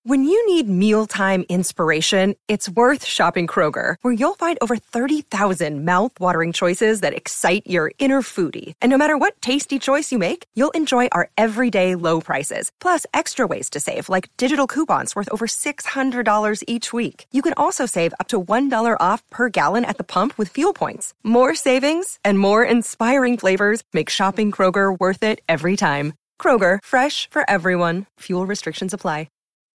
When you need mealtime inspiration, it's worth shopping Kroger, where you'll find over 30,000 mouth-watering choices that excite your inner foodie. And no matter what tasty choice you make, you'll enjoy our everyday low prices, plus extra ways to save, like digital coupons worth over $600 each week. You can also save up to $1 off per gallon at the pump with fuel points. More savings and more inspiring flavors make shopping Kroger worth it every time. Kroger, fresh for everyone. Fuel restrictions apply.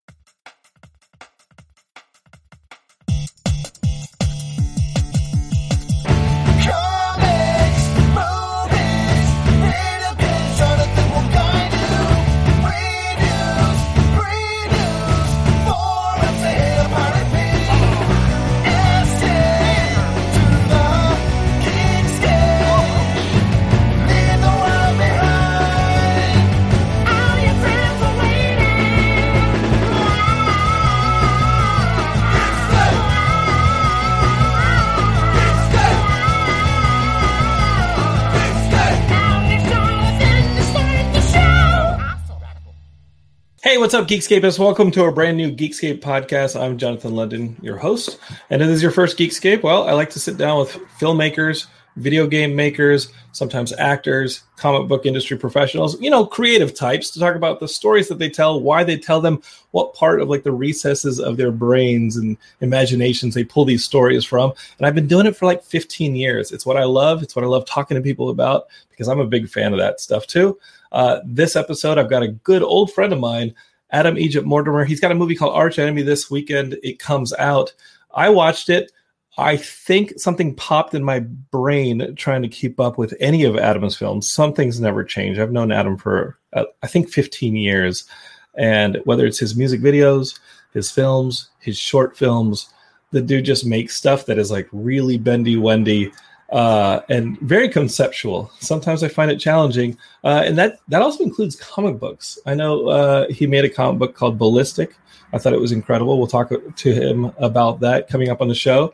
Hey, what's up, Geekscapists? Welcome to our brand new Geekscape podcast. I'm Jonathan London, your host. And if this is your first Geekscape, well, I like to sit down with filmmakers, video game makers, sometimes actors, comic book industry professionals, creative types, to talk about the stories that they tell, why they tell them, what part of the recesses of their brains and imaginations they pull these stories from. And I've been doing it for 15 years. It's what I love. It's what I love talking to people about, because I'm a big fan of that stuff too. This episode, I've got a good old friend of mine, Adam Egypt Mortimer. He's got a movie called Arch Enemy this weekend. It comes out. I watched it. I think something popped in my brain trying to keep up with any of Adam's films. Some things never change. I've known Adam for, I think, 15 years. And whether it's his music videos, his films, his short films, the dude just makes stuff that is really bendy-wendy. And very conceptual. Sometimes I find it challenging. And that also includes comic books. I know he made a comic book called Ballistic. I thought it was incredible. We'll talk to him about that coming up on the show.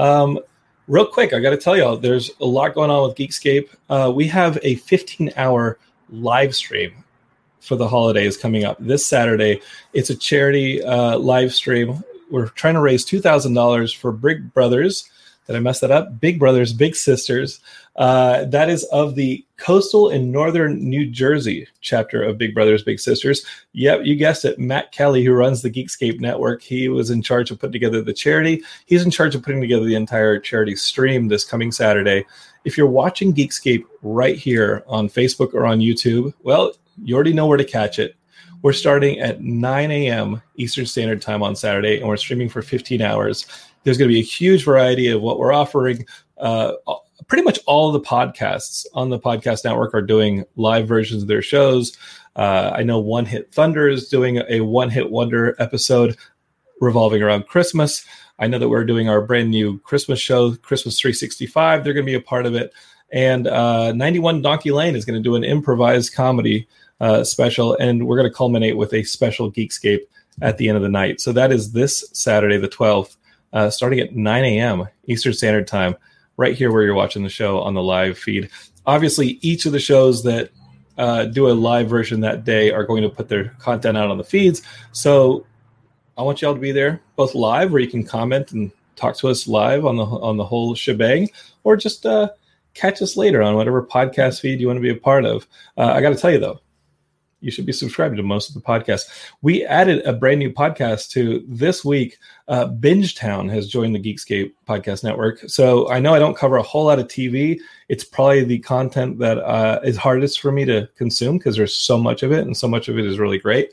Real quick, I got to tell y'all, there's a lot going on with Geekscape. We have a 15-hour live stream for the holidays coming up this Saturday. It's a charity live stream. We're trying to raise $2,000 for Big Brothers. Did I mess that up? Big Brothers, Big Sisters. That is of the coastal and northern New Jersey chapter of Big Brothers, Big Sisters. Yep, you guessed it. Matt Kelly, who runs the Geekscape Network, he was in charge of putting together the charity. He's in charge of putting together the entire charity stream this coming Saturday. If you're watching Geekscape right here on Facebook or on YouTube, well, you already know where to catch it. We're starting at 9 a.m. Eastern Standard Time on Saturday, and we're streaming for 15 hours. There's going to be a huge variety of what we're offering. Pretty much all of the podcasts on the podcast network are doing live versions of their shows. I know One Hit Thunder is doing a One Hit Wonder episode revolving around Christmas. I know that we're doing our brand new Christmas show, Christmas 365. They're going to be a part of it. And 91 Donkey Lane is going to do an improvised comedy special, and we're going to culminate with a special Geekscape at the end of the night. So that is this Saturday, the 12th. Starting at 9 a.m. Eastern Standard Time, right here where you're watching the show on the live feed. Obviously, each of the shows that do a live version that day are going to put their content out on the feeds. So I want you all to be there, both live, where you can comment and talk to us live on the whole shebang, or just catch us later on whatever podcast feed you want to be a part of. I got to tell you, though, you should be subscribed to most of the podcasts. We added a brand new podcast to this week. Bingetown has joined the Geekscape podcast network. So I know I don't cover a whole lot of TV. It's probably the content that is hardest for me to consume because there's so much of it, and so much of it is really great.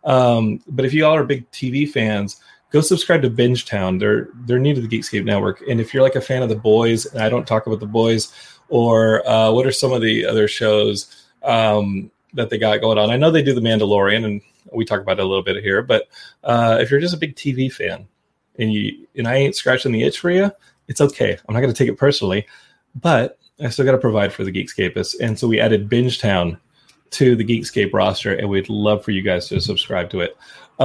But if you all are big TV fans, go subscribe to Bingetown. They're new to the Geekscape network. And if you're a fan of The Boys, and I don't talk about The Boys, or what are some of the other shows that they got going on. I know they do The Mandalorian, and we talk about it a little bit here, but if you're just a big TV fan and I ain't scratching the itch for you, it's okay. I'm not going to take it personally, but I still got to provide for the Geekscapists. And so we added Bingetown to the Geekscape roster, and we'd love for you guys to subscribe to it.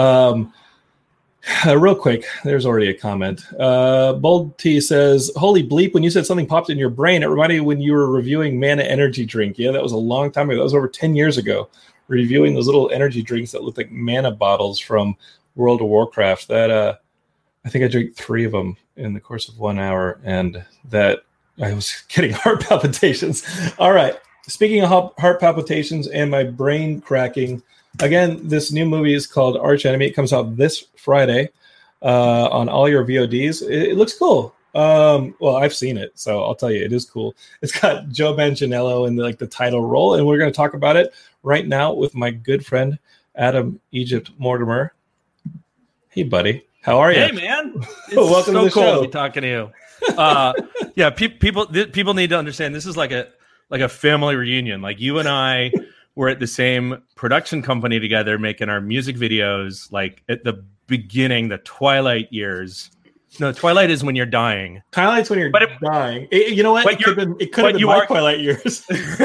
Real quick, there's already a comment. Bold T says, holy bleep, when you said something popped in your brain, it reminded me when you were reviewing Mana Energy Drink. Yeah, that was a long time ago. That was over 10 years ago. Reviewing those little energy drinks that look like mana bottles from World of Warcraft. That I think I drank 3 of them in the course of 1 hour, and that I was getting heart palpitations. All right. Speaking of heart palpitations and my brain cracking, again, this new movie is called Arch Enemy. It comes out this Friday on all your VODs. It looks cool. Well, I've seen it, so I'll tell you, it is cool. It's got Joe Manganiello in the title role, and we're going to talk about it right now with my good friend Adam Egypt Mortimer. Hey, buddy. How are you? Hey, man. It's Welcome so to the cool show. to be talking to you. Yeah, people need to understand this is like a family reunion. Like, you and I were at the same production company together making our music videos, like at the beginning, the twilight years. No, twilight is when you're dying. Twilight's when you're dying. You know what? It could have been my twilight years.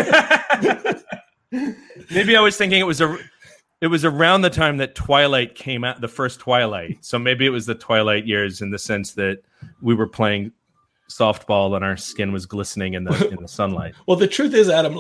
Maybe I was thinking it was around the time that Twilight came out, the first Twilight. So maybe it was the Twilight years in the sense that we were playing softball and our skin was glistening in the sunlight. Well, the truth is, Adam,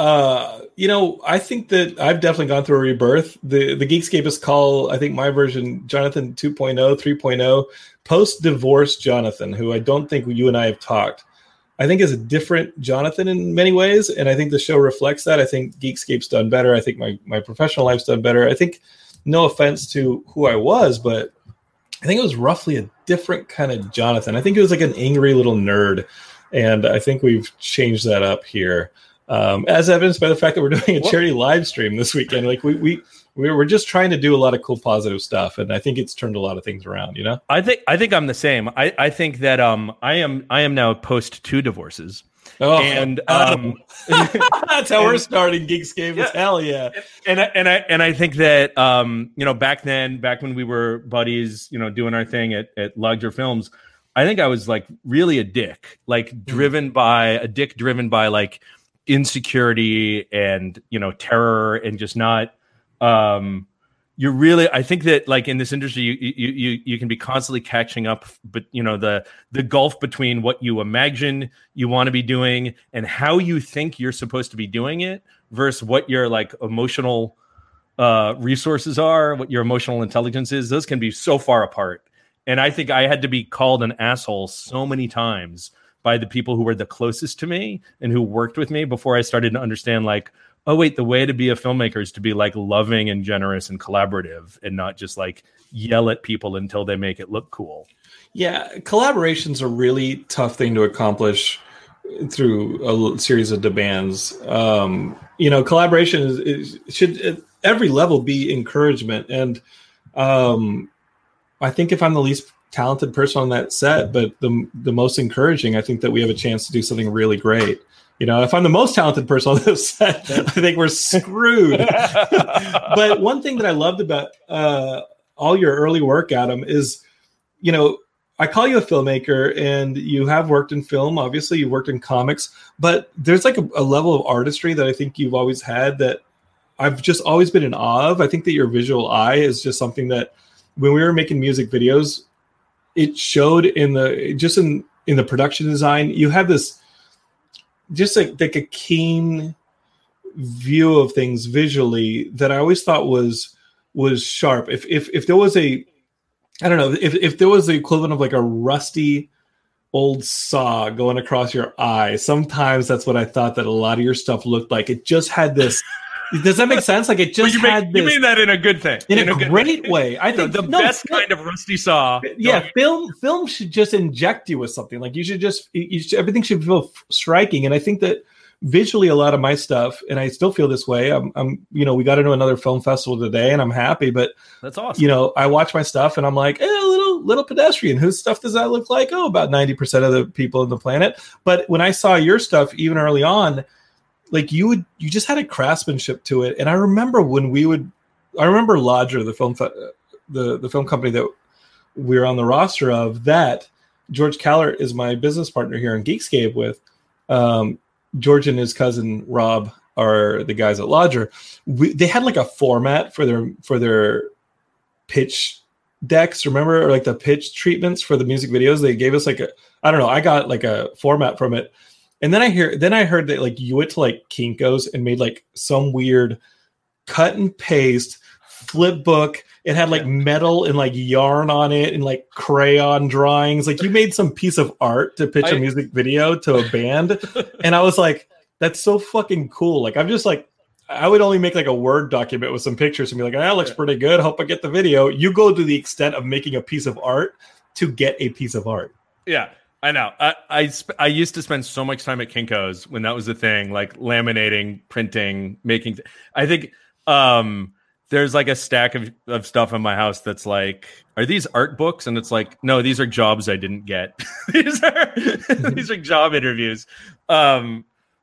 I think that I've definitely gone through a rebirth. The Geekscapists call, I think, my version Jonathan 2.0, 3.0, post-divorce Jonathan, who I don't think you and I have talked. I think is a different Jonathan in many ways, and I think the show reflects that. I think Geekscape's done better. I think my professional life's done better. I think, no offense to who I was, but I think it was roughly a different kind of Jonathan. I think it was like an angry little nerd, and I think we've changed that up here, as evidenced by the fact that we're doing a charity live stream this weekend. Like we're just trying to do a lot of cool positive stuff, and I think it's turned a lot of things around. You know, I think I'm the same. I think that I am now post 2 divorces. Oh, and that's how we're starting Geekscape. Yeah. Hell yeah! And I think that back when we were buddies, doing our thing at Lugger Films, I think I was like really a dick, like driven by like insecurity and terror and just not. I think that like in this industry, you can be constantly catching up, but the gulf between what you imagine you want to be doing and how you think you're supposed to be doing it versus what your like emotional resources are, what your emotional intelligence is, those can be so far apart. And I think I had to be called an asshole so many times by the people who were the closest to me and who worked with me before I started to understand like, oh, wait, the way to be a filmmaker is to be like loving and generous and collaborative and not just like yell at people until they make it look cool. Yeah, collaboration's a really tough thing to accomplish through a series of demands. Collaboration should at every level be encouragement. And I think if I'm the least talented person on that set, but the most encouraging, I think that we have a chance to do something really great. If I'm the most talented person on this set, I think we're screwed. But one thing that I loved about all your early work, Adam, is, I call you a filmmaker and you have worked in film. Obviously, you worked in comics, but there's like a level of artistry that I think you've always had that I've just always been in awe of. I think that your visual eye is just something that when we were making music videos, it showed in the production design. You have this just like a keen view of things visually that I always thought was sharp. If there was if there was the equivalent of like a rusty old saw going across your eye, sometimes that's what I thought that a lot of your stuff looked like. It just had this. Does that make sense? Like it just had this. You mean that in a good thing? In a great way. I think the best kind of rusty saw. Yeah, film should just inject you with something. Like you should everything should feel striking. And I think that visually, a lot of my stuff, and I still feel this way. I'm we got into another film festival today, and I'm happy. But that's awesome. I watch my stuff, and I'm like, a little pedestrian. Whose stuff does that look like? Oh, about 90% of the people on the planet. But when I saw your stuff, even early on, like you just had a craftsmanship to it. And I remember Lodger, the film company that we're on the roster of, that George Callert is my business partner here in Geekscape with. George and his cousin Rob are the guys at Lodger. They had like a format for their pitch decks, remember, or like the pitch treatments for the music videos. They gave us like I got like a format from it. And then I heard that like you went to like Kinko's and made like some weird cut and paste flip book it had like metal and like yarn on it and like crayon drawings. Like you made some piece of art to pitch a music video to a band. And I was like, that's so fucking cool. Like, I'm just like, I would only make like a Word document with some pictures and be like, that looks pretty good. Hope I get the video. You go to the extent of making a piece of art to get a piece of art. Yeah. I know. I used to spend so much time at Kinko's when that was the thing, like laminating, printing, making. I think there's like a stack of stuff in my house that's like, are these art books? And it's like, no, these are jobs I didn't get. these are job interviews. Yeah,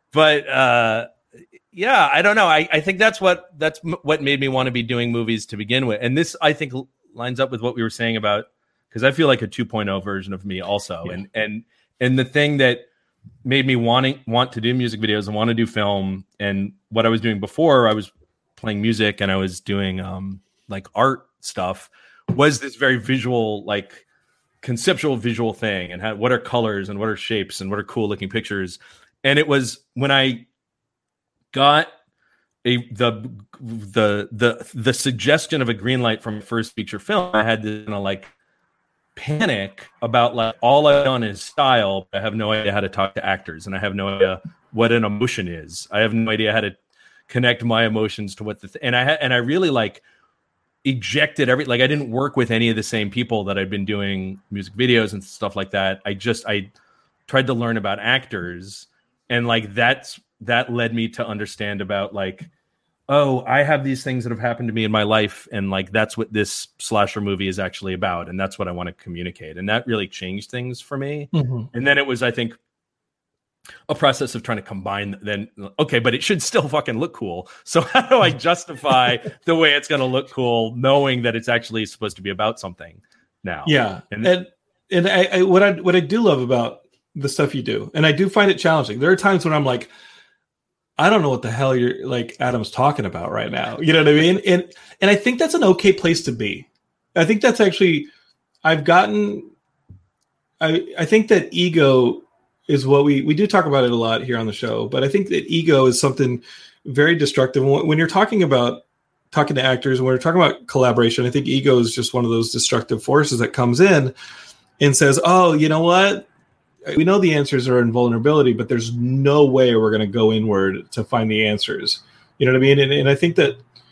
I don't know. I think that's what made me want to be doing movies to begin with. And this, I think, lines up with what we were saying about, because I feel like a 2.0 version of me also. Yeah. And the thing that made me want to do music videos and want to do film, and what I was doing before, I was playing music and I was doing like art stuff, was this very visual, like conceptual visual thing, and what are colors and what are shapes and what are cool looking pictures. And it was when I got the suggestion of a green light from first feature film, I had to kind of like panic about like all I've done is style. I have no idea how to talk to actors, and I have no idea what an emotion is. I have no idea how to connect my emotions to what and I really like ejected I didn't work with any of the same people that I'd been doing music videos and stuff like that. I tried to learn about actors, and like that led me to understand about like, oh, I have these things that have happened to me in my life, and like that's what this slasher movie is actually about, and that's what I want to communicate. And that really changed things for me. Mm-hmm. And then it was, I think, a process of trying to combine then, okay, but it should still fucking look cool. So how do I justify the way it's going to look cool, knowing that it's actually supposed to be about something now? Yeah. And I what I do love about the stuff you do, and I do find it challenging. There are times when I'm like, I don't know what the hell you're like Adam's talking about right now. You know what I mean? And I think that's an okay place to be. I think that's actually, I think that ego is what we do talk about it a lot here on the show, but I think that ego is something very destructive. When you're talking to actors, and when we're talking about collaboration, I think ego is just one of those destructive forces that comes in and says, oh, you know what? We know the answers are in vulnerability, but there's no way we're going to go inward to find the answers. You know what I mean? And I think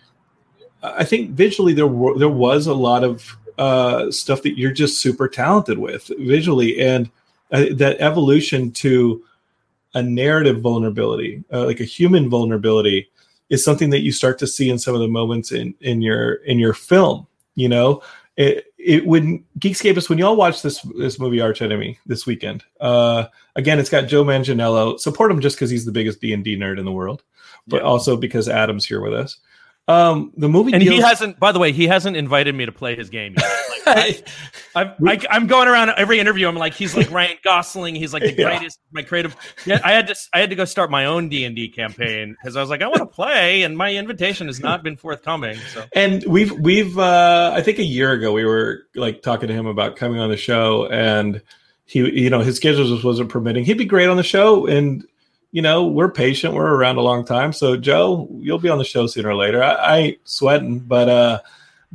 visually there was a lot of stuff that you're just super talented with visually, and that evolution to a narrative vulnerability, like a human vulnerability, is something that you start to see in some of the moments in your film. You know, when Geekscapists, when y'all watch this movie Arch Enemy this weekend, again, it's got Joe Manganiello. Support him just because he's the biggest D&D nerd in the world, but also because Adam's here with us. The movie, and he hasn't invited me to play his game yet. Like, I'm going around every interview. I'm like, he's like Ryan Gosling. He's like the greatest, my creative. Yeah, I had to go start my own D&D campaign because I was like, I want to play, and my invitation has not been forthcoming. So, and we've I think a year ago we were like talking to him about coming on the show, and he, you know, his schedule just wasn't permitting. He'd be great on the show, and you know, we're patient. We're around a long time, so Joe, you'll be on the show sooner or later. I ain't sweating, but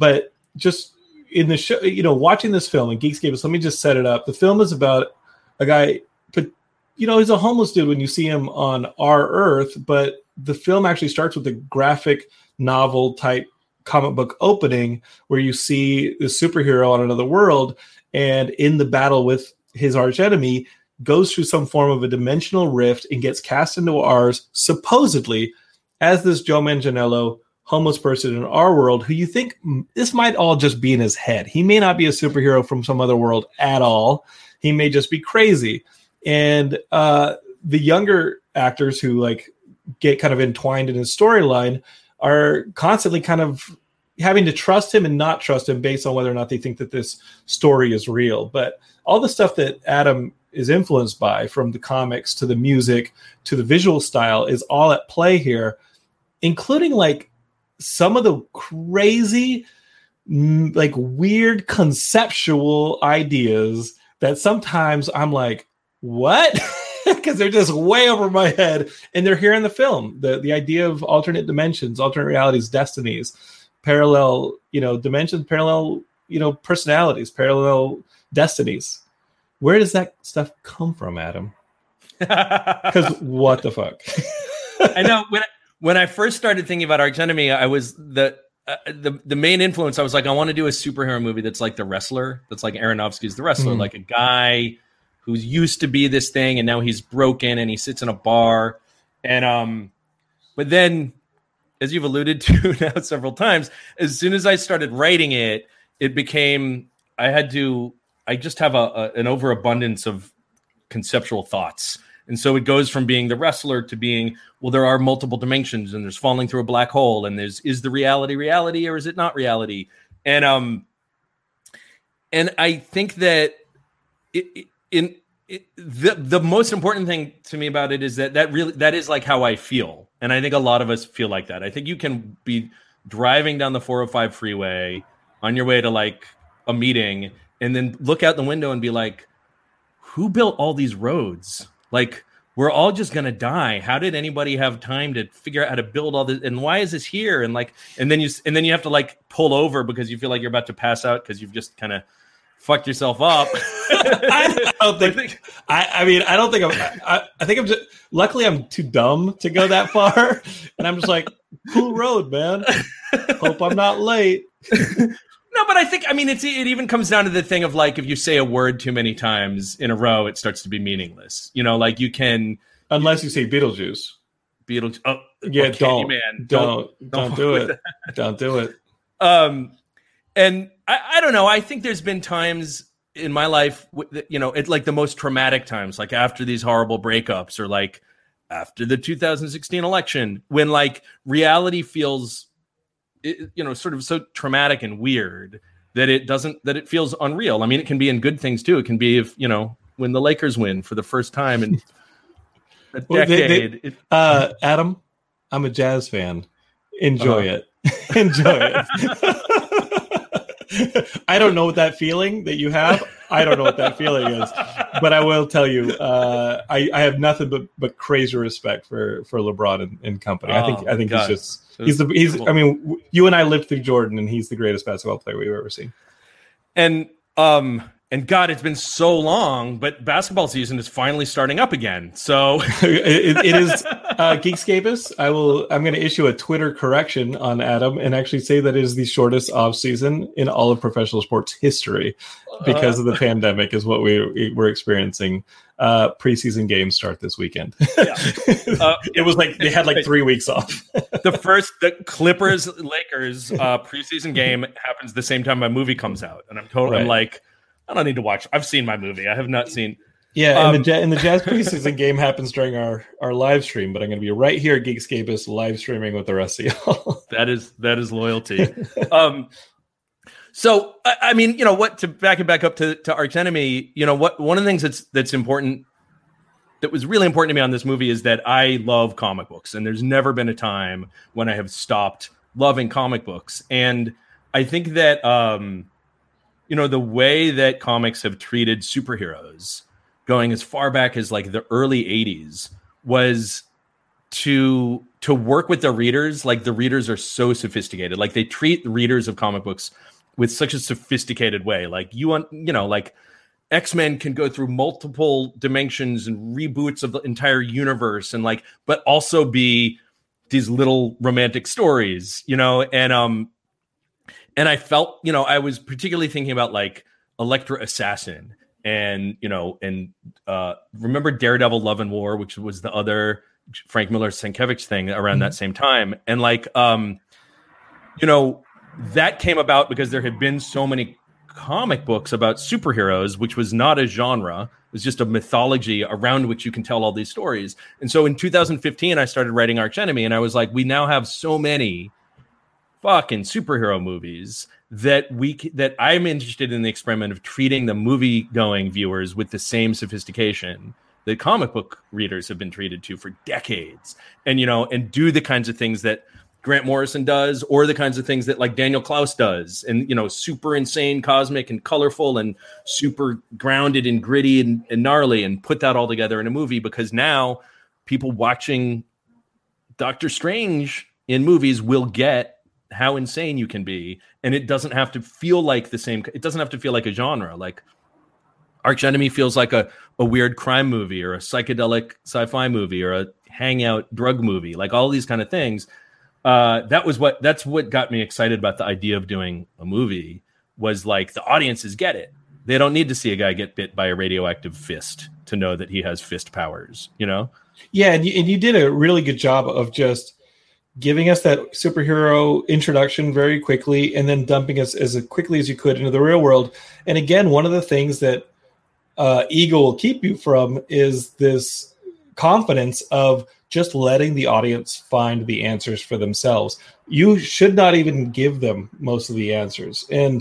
just in the show, you know, watching this film in Geekscape, let me just set it up. The film is about a guy, but you know, he's a homeless dude when you see him on Our Earth, but the film actually starts with a graphic novel type comic book opening where you see the superhero on another world, and in the battle with his arch enemy, goes through some form of a dimensional rift and gets cast into ours, supposedly as this Joe Manganiello homeless person in our world, who you think this might all just be in his head. He may not be a superhero from some other world at all. He may just be crazy. And the younger actors who like get kind of entwined in his storyline are constantly kind of having to trust him and not trust him based on whether or not they think that this story is real. But all the stuff that Adam is influenced by, from the comics to the music to the visual style, is all at play here, including like some of the crazy, like weird conceptual ideas that sometimes I'm like, what? Because they're just way over my head, and they're here in the film. The idea of alternate dimensions, alternate realities, destinies, parallel, dimensions, parallel, personalities, parallel destinies. Where does that stuff come from, Adam? Because what the fuck? I know when I first started thinking about Arch Enemy, I was the main influence. I was like, I want to do a superhero movie that's like The Wrestler. That's like Aronofsky's The Wrestler, like a guy who's used to be this thing and now he's broken and he sits in a bar. And but then, as you've alluded to now several times, as soon as I started writing it, it became I just have an overabundance of conceptual thoughts. And so it goes from being The Wrestler to being, well, there are multiple dimensions and there's falling through a black hole and is the reality or is it not reality? And I think that the most important thing to me about it is that is like how I feel. And I think a lot of us feel like that. I think you can be driving down the 405 freeway on your way to like a meeting and then look out the window and be like, who built all these roads? Like, we're all just going to die. How did anybody have time to figure out how to build all this? And why is this here? And like, and then you have to like pull over because you feel like you're about to pass out because you've just kind of fucked yourself up. I think I'm just, luckily I'm too dumb to go that far. And I'm just like, cool road, man. Hope I'm not late. No, but I think, it even comes down to the thing of like, if you say a word too many times in a row, it starts to be meaningless. Like you can. Unless you say Beetlejuice. Oh, yeah, okay, don't do it. That. Don't do it. And I don't know. I think there's been times in my life, it's like the most traumatic times, like after these horrible breakups or like after the 2016 election, when like reality feels, sort of so traumatic and weird that it feels unreal. It can be in good things too. It can be if, when the Lakers win for the first time in a decade. Adam, I'm a Jazz fan. Enjoy it. Enjoy it. I don't know what that feeling that you have. I don't know what that feeling is, but I will tell you, I have nothing but crazy respect for LeBron and company. I think God. he's you and I lived through Jordan, and he's the greatest basketball player we've ever seen. And God, it's been so long, but basketball season is finally starting up again. So it is Geekscapists. I'm going to issue a Twitter correction on Adam and actually say that it is the shortest off season in all of professional sports history because of the pandemic is what we're experiencing. Preseason games start this weekend. Yeah. It was like they had like 3 weeks off. The Clippers Lakers preseason game happens the same time my movie comes out, and I'm like, I don't need to watch. I've seen my movie. I have not seen. Yeah, and the Jazz preseason game happens during our live stream, but I'm going to be right here at Geekscapists live streaming with the rest of y'all. That is loyalty. So what, to back it back up to Arch Enemy, one of the things that's important, that was really important to me on this movie is that I love comic books, and there's never been a time when I have stopped loving comic books, and I think that the way that comics have treated superheroes going as far back as like the early 80s was to work with the readers. Like the readers are so sophisticated. Like they treat the readers of comic books with such a sophisticated way. Like like X-Men can go through multiple dimensions and reboots of the entire universe and like, but also be these little romantic stories, and I felt, I was particularly thinking about like Elektra Assassin and remember Daredevil Love and War, which was the other Frank Miller Sienkiewicz thing around that same time. And like, that came about because there had been so many comic books about superheroes, which was not a genre. It was just a mythology around which you can tell all these stories. And so in 2015, I started writing Arch Enemy, and I was like, we now have so many fucking superhero movies that I'm interested in the experiment of treating the movie going viewers with the same sophistication that comic book readers have been treated to for decades, and and do the kinds of things that Grant Morrison does, or the kinds of things that like Daniel Klaus does, and super insane, cosmic and colorful and super grounded and gritty and gnarly, and put that all together in a movie, because now people watching Doctor Strange in movies will get how insane you can be, and it doesn't have to feel like the same. It doesn't have to feel like a genre. Like Arch Enemy feels like a weird crime movie or a psychedelic sci-fi movie or a hangout drug movie, like all these kind of things. That's what got me excited about the idea of doing a movie, was like the audiences get it. They don't need to see a guy get bit by a radioactive fist to know that he has fist powers, you know? Yeah, and you did a really good job of just giving us that superhero introduction very quickly and then dumping us as quickly as you could into the real world. And again, one of the things that Eagle will keep you from is this confidence of just letting the audience find the answers for themselves. You should not even give them most of the answers. And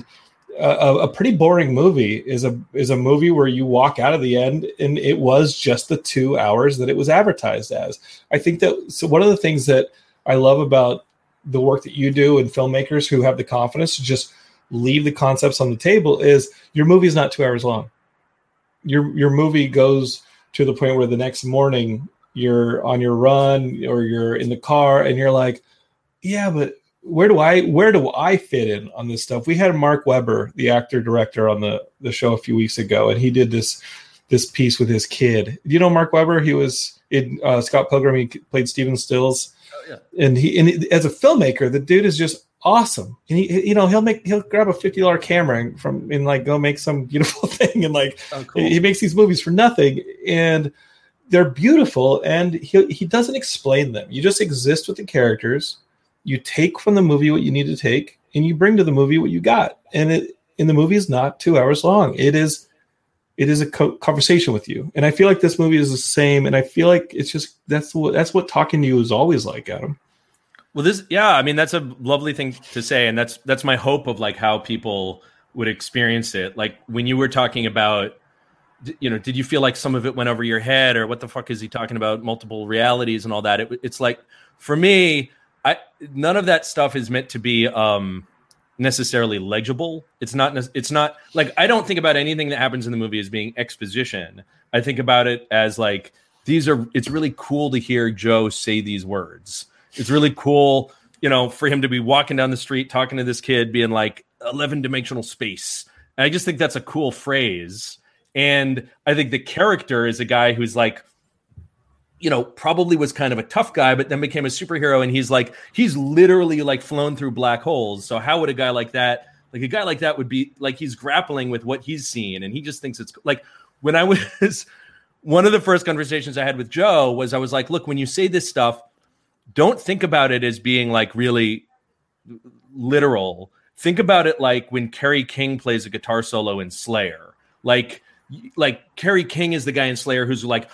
a pretty boring movie is a movie where you walk out of the end and it was just the 2 hours that it was advertised as. I think so one of the things that I love about the work that you do and filmmakers who have the confidence to just leave the concepts on the table is your movie is not 2 hours long. Your movie goes to the point where the next morning you're on your run or you're in the car and you're like, yeah, but where do I fit in on this stuff? We had Mark Webber, the actor director, on the show a few weeks ago, and he did this piece with his kid. Do you know Mark Webber? He was in Scott Pilgrim. He played Stephen Stills. Oh, yeah. And as a filmmaker, the dude is just awesome. And he'll grab a $50 camera and like go make some beautiful thing, and like cool. He makes these movies for nothing, and they're beautiful. And he doesn't explain them. You just exist with the characters. You take from the movie what you need to take, and you bring to the movie what you got. And the movie is not 2 hours long. It is a conversation with you. And I feel like this movie is the same. And I feel like it's just that's what talking to you is always like, Adam. Well, that's a lovely thing to say, and that's my hope of like how people would experience it. Like when you were talking about, did you feel like some of it went over your head, or what the fuck is he talking about, multiple realities and all that? It's like, for me, none of that stuff is meant to be necessarily legible. It's not like, I don't think about anything that happens in the movie as being exposition. I think about it as like, it's really cool to hear Joe say these words. It's really cool, for him to be walking down the street, talking to this kid, being like 11-dimensional space. And I just think that's a cool phrase. And I think the character is a guy who's like, probably was kind of a tough guy, but then became a superhero. And he's literally like flown through black holes. So how would a guy like that would be like, he's grappling with what he's seen. And he just thinks it's like, when I was, one of the first conversations I had with Joe was, I was like, look, when you say this stuff, don't think about it as being like really literal. Think about it like when Kerry King plays a guitar solo in Slayer. Like Kerry King is the guy in Slayer who's like,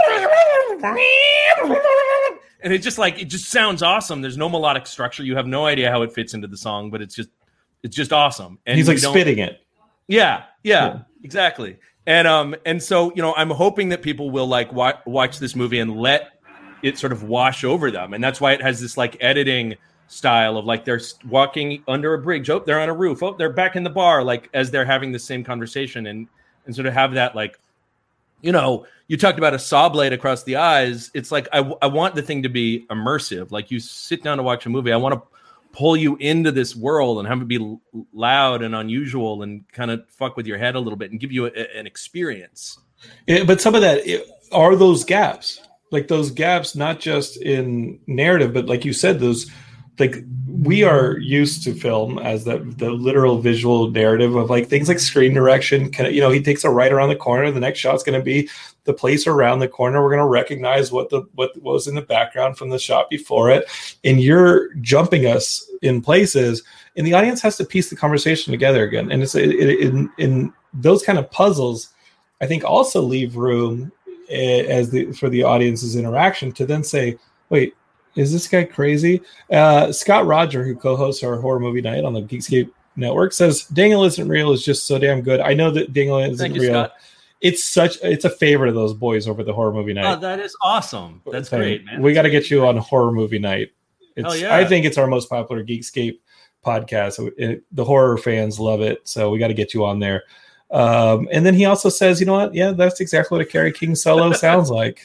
and it just sounds awesome. There's no melodic structure. You have no idea how it fits into the song, but it's just awesome. And he's like spitting it. Yeah, exactly. And so, I'm hoping that people will like watch this movie and let it sort of wash over them. And that's why it has this like editing style of like, they're walking under a bridge. Oh, they're on a roof. Oh, they're back in the bar. Like as they're having the same conversation and sort of have that like, you talked about a saw blade across the eyes. It's like, I want the thing to be immersive. Like you sit down to watch a movie. I want to pull you into this world and have it be loud and unusual and kind of fuck with your head a little bit and give you an experience. Yeah, but some of that are those gaps. Like those gaps, not just in narrative, but like you said, those, like we are used to film as the literal visual narrative of like things like screen direction. He takes a right around the corner. The next shot's going to be the place around the corner. We're going to recognize what was in the background from the shot before it. And you're jumping us in places, and the audience has to piece the conversation together again. And it's in those kind of puzzles, I think also leave room for the audience's interaction to then say, wait, is this guy crazy? Scott Roger, who co-hosts our horror movie night on the Geekscape network, says Daniel Isn't Real is just so damn good. I know that Daniel Isn't Real. Scott. It's a favorite of those boys over the horror movie night. Oh, that is awesome. That's great, man. We got to get you on horror movie night. Yeah. I think it's our most popular Geekscape podcast. The horror fans love it. So we got to get you on there. And then he also says, you know what? Yeah, that's exactly what a Kerry King solo sounds like.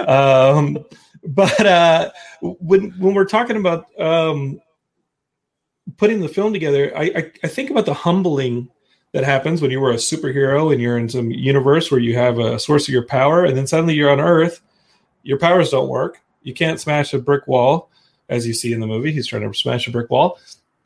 Yeah. But when we're talking about putting the film together, I think about the humbling that happens when you were a superhero and you're in some universe where you have a source of your power, and then suddenly you're on Earth, your powers don't work. You can't smash a brick wall, as you see in the movie. He's trying to smash a brick wall.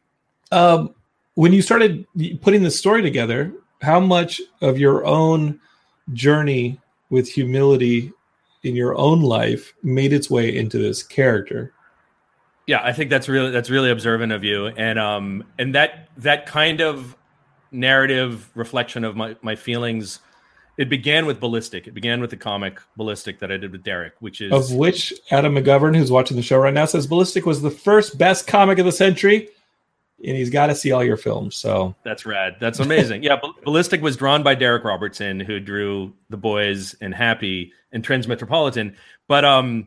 When you started putting this story together, how much of your own journey with humility in your own life made its way into this character? Yeah, I think that's really observant of you, and that kind of narrative reflection of my feelings. It began with Ballistic. It began with the comic Ballistic that I did with Derek, which is of which Adam McGovern, who's watching the show right now, says Ballistic was the first best comic of the century, and he's got to see all your films. So that's rad. That's amazing. Yeah, Ballistic was drawn by Derek Robertson, who drew The Boys and Happy and Transmetropolitan. But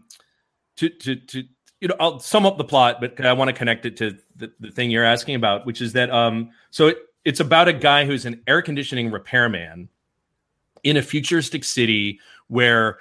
to I'll sum up the plot, but I want to connect it to the thing you're asking about, which is that it's about a guy who's an air conditioning repairman in a futuristic city where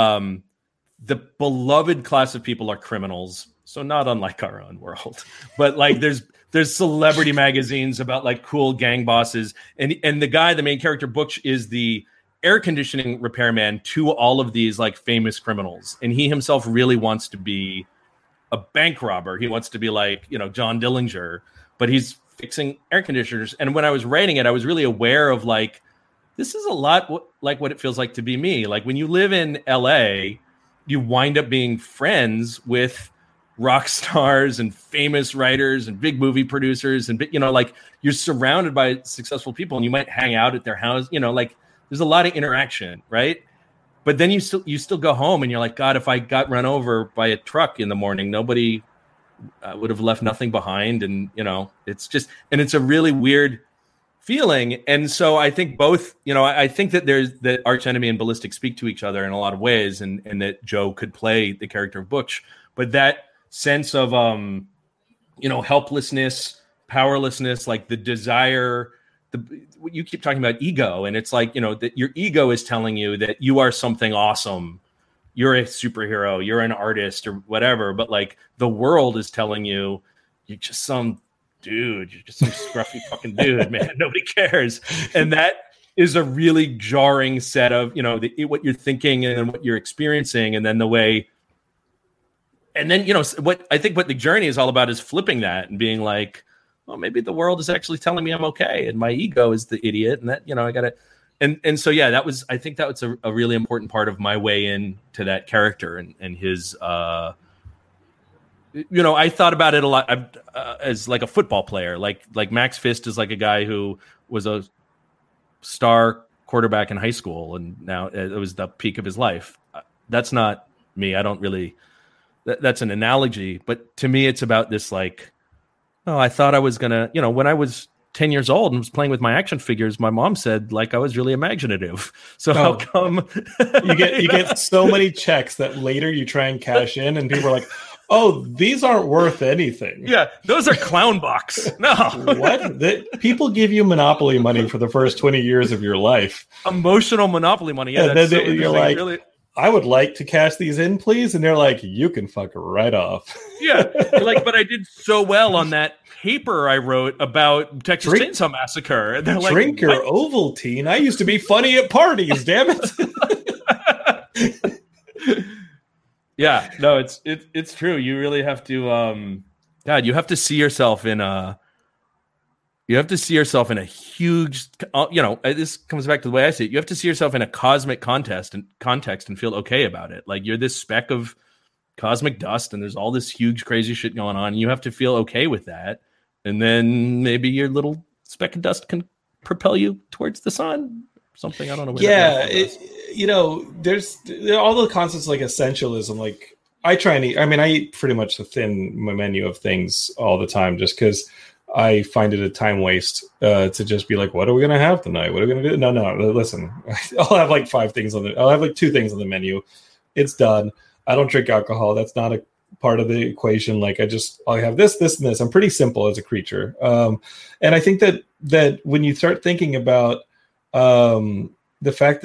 the beloved class of people are criminals. So not unlike our own world, but like there's celebrity magazines about like cool gang bosses, and the guy, the main character Butch, is the air conditioning repairman to all of these like famous criminals, and he himself really wants to be a bank robber. He wants to be like, John Dillinger, but he's fixing air conditioners. And when I was writing it, I was really aware of like, this is a lot like what it feels like to be me. Like when you live in LA, you wind up being friends with rock stars and famous writers and big movie producers. And, like you're surrounded by successful people and you might hang out at their house, like there's a lot of interaction, right? But then you still go home and you're like, God, if I got run over by a truck in the morning, nobody would have left nothing behind. And, it's just, and it's a really weird feeling. And so I think both, I think that that Arch Enemy and Ballistic speak to each other in a lot of ways, and that Joe could play the character of Butch, but that sense of, helplessness, powerlessness, like the desire, you keep talking about ego, and it's like, that your ego is telling you that you are something awesome. You're a superhero, you're an artist or whatever. But like the world is telling you, you're just some dude, you're just some scruffy fucking dude, man. Nobody cares. And that is a really jarring set of, what you're thinking and then what you're experiencing. And then the way, and then, what I think what the journey is all about is flipping that and being like, well, maybe the world is actually telling me I'm okay, and my ego is the idiot, and that I gotta, and so yeah, I think that was a really important part of my way in to that character and his. I thought about it a lot as like a football player, like Max Fist is like a guy who was a star quarterback in high school, and now it was the peak of his life. That's not me. I don't really. That's an analogy, but to me, it's about this like. Oh, I thought I was going to, when I was 10 years old and was playing with my action figures, my mom said like I was really imaginative. So how come you get so many checks that later you try and cash in and people are like, oh, these aren't worth anything. Yeah, those are clown bucks. No. What? People give you Monopoly money for the first 20 years of your life. Emotional Monopoly money. Yeah, and that's then you're like, really... I would like to cash these in, please. And they're like, you can fuck right off. Yeah. You're like, but I did so well on that paper I wrote about Texas Chainsaw Massacre. And they're drink your Ovaltine. I used to be funny at parties, damn it. Yeah, no, it's true. You really have to, God, you have to see yourself in a huge, this comes back to the way I see it. You have to see yourself in a cosmic context and feel okay about it. Like you're this speck of cosmic dust and there's all this huge, crazy shit going on. And you have to feel okay with that. And then maybe your little speck of dust can propel you towards the sun or something. I don't know. Yeah. There's all the concepts like essentialism. Like I eat pretty much the thin menu of things all the time just because I find it a time waste to just be like, what are we going to have tonight? What are we going to do? No, listen, I'll have like 5 things I'll have like 2 things on the menu. It's done. I don't drink alcohol. That's not a part of the equation. Like I have this, and this. I'm pretty simple as a creature. And I think that when you start thinking about the fact that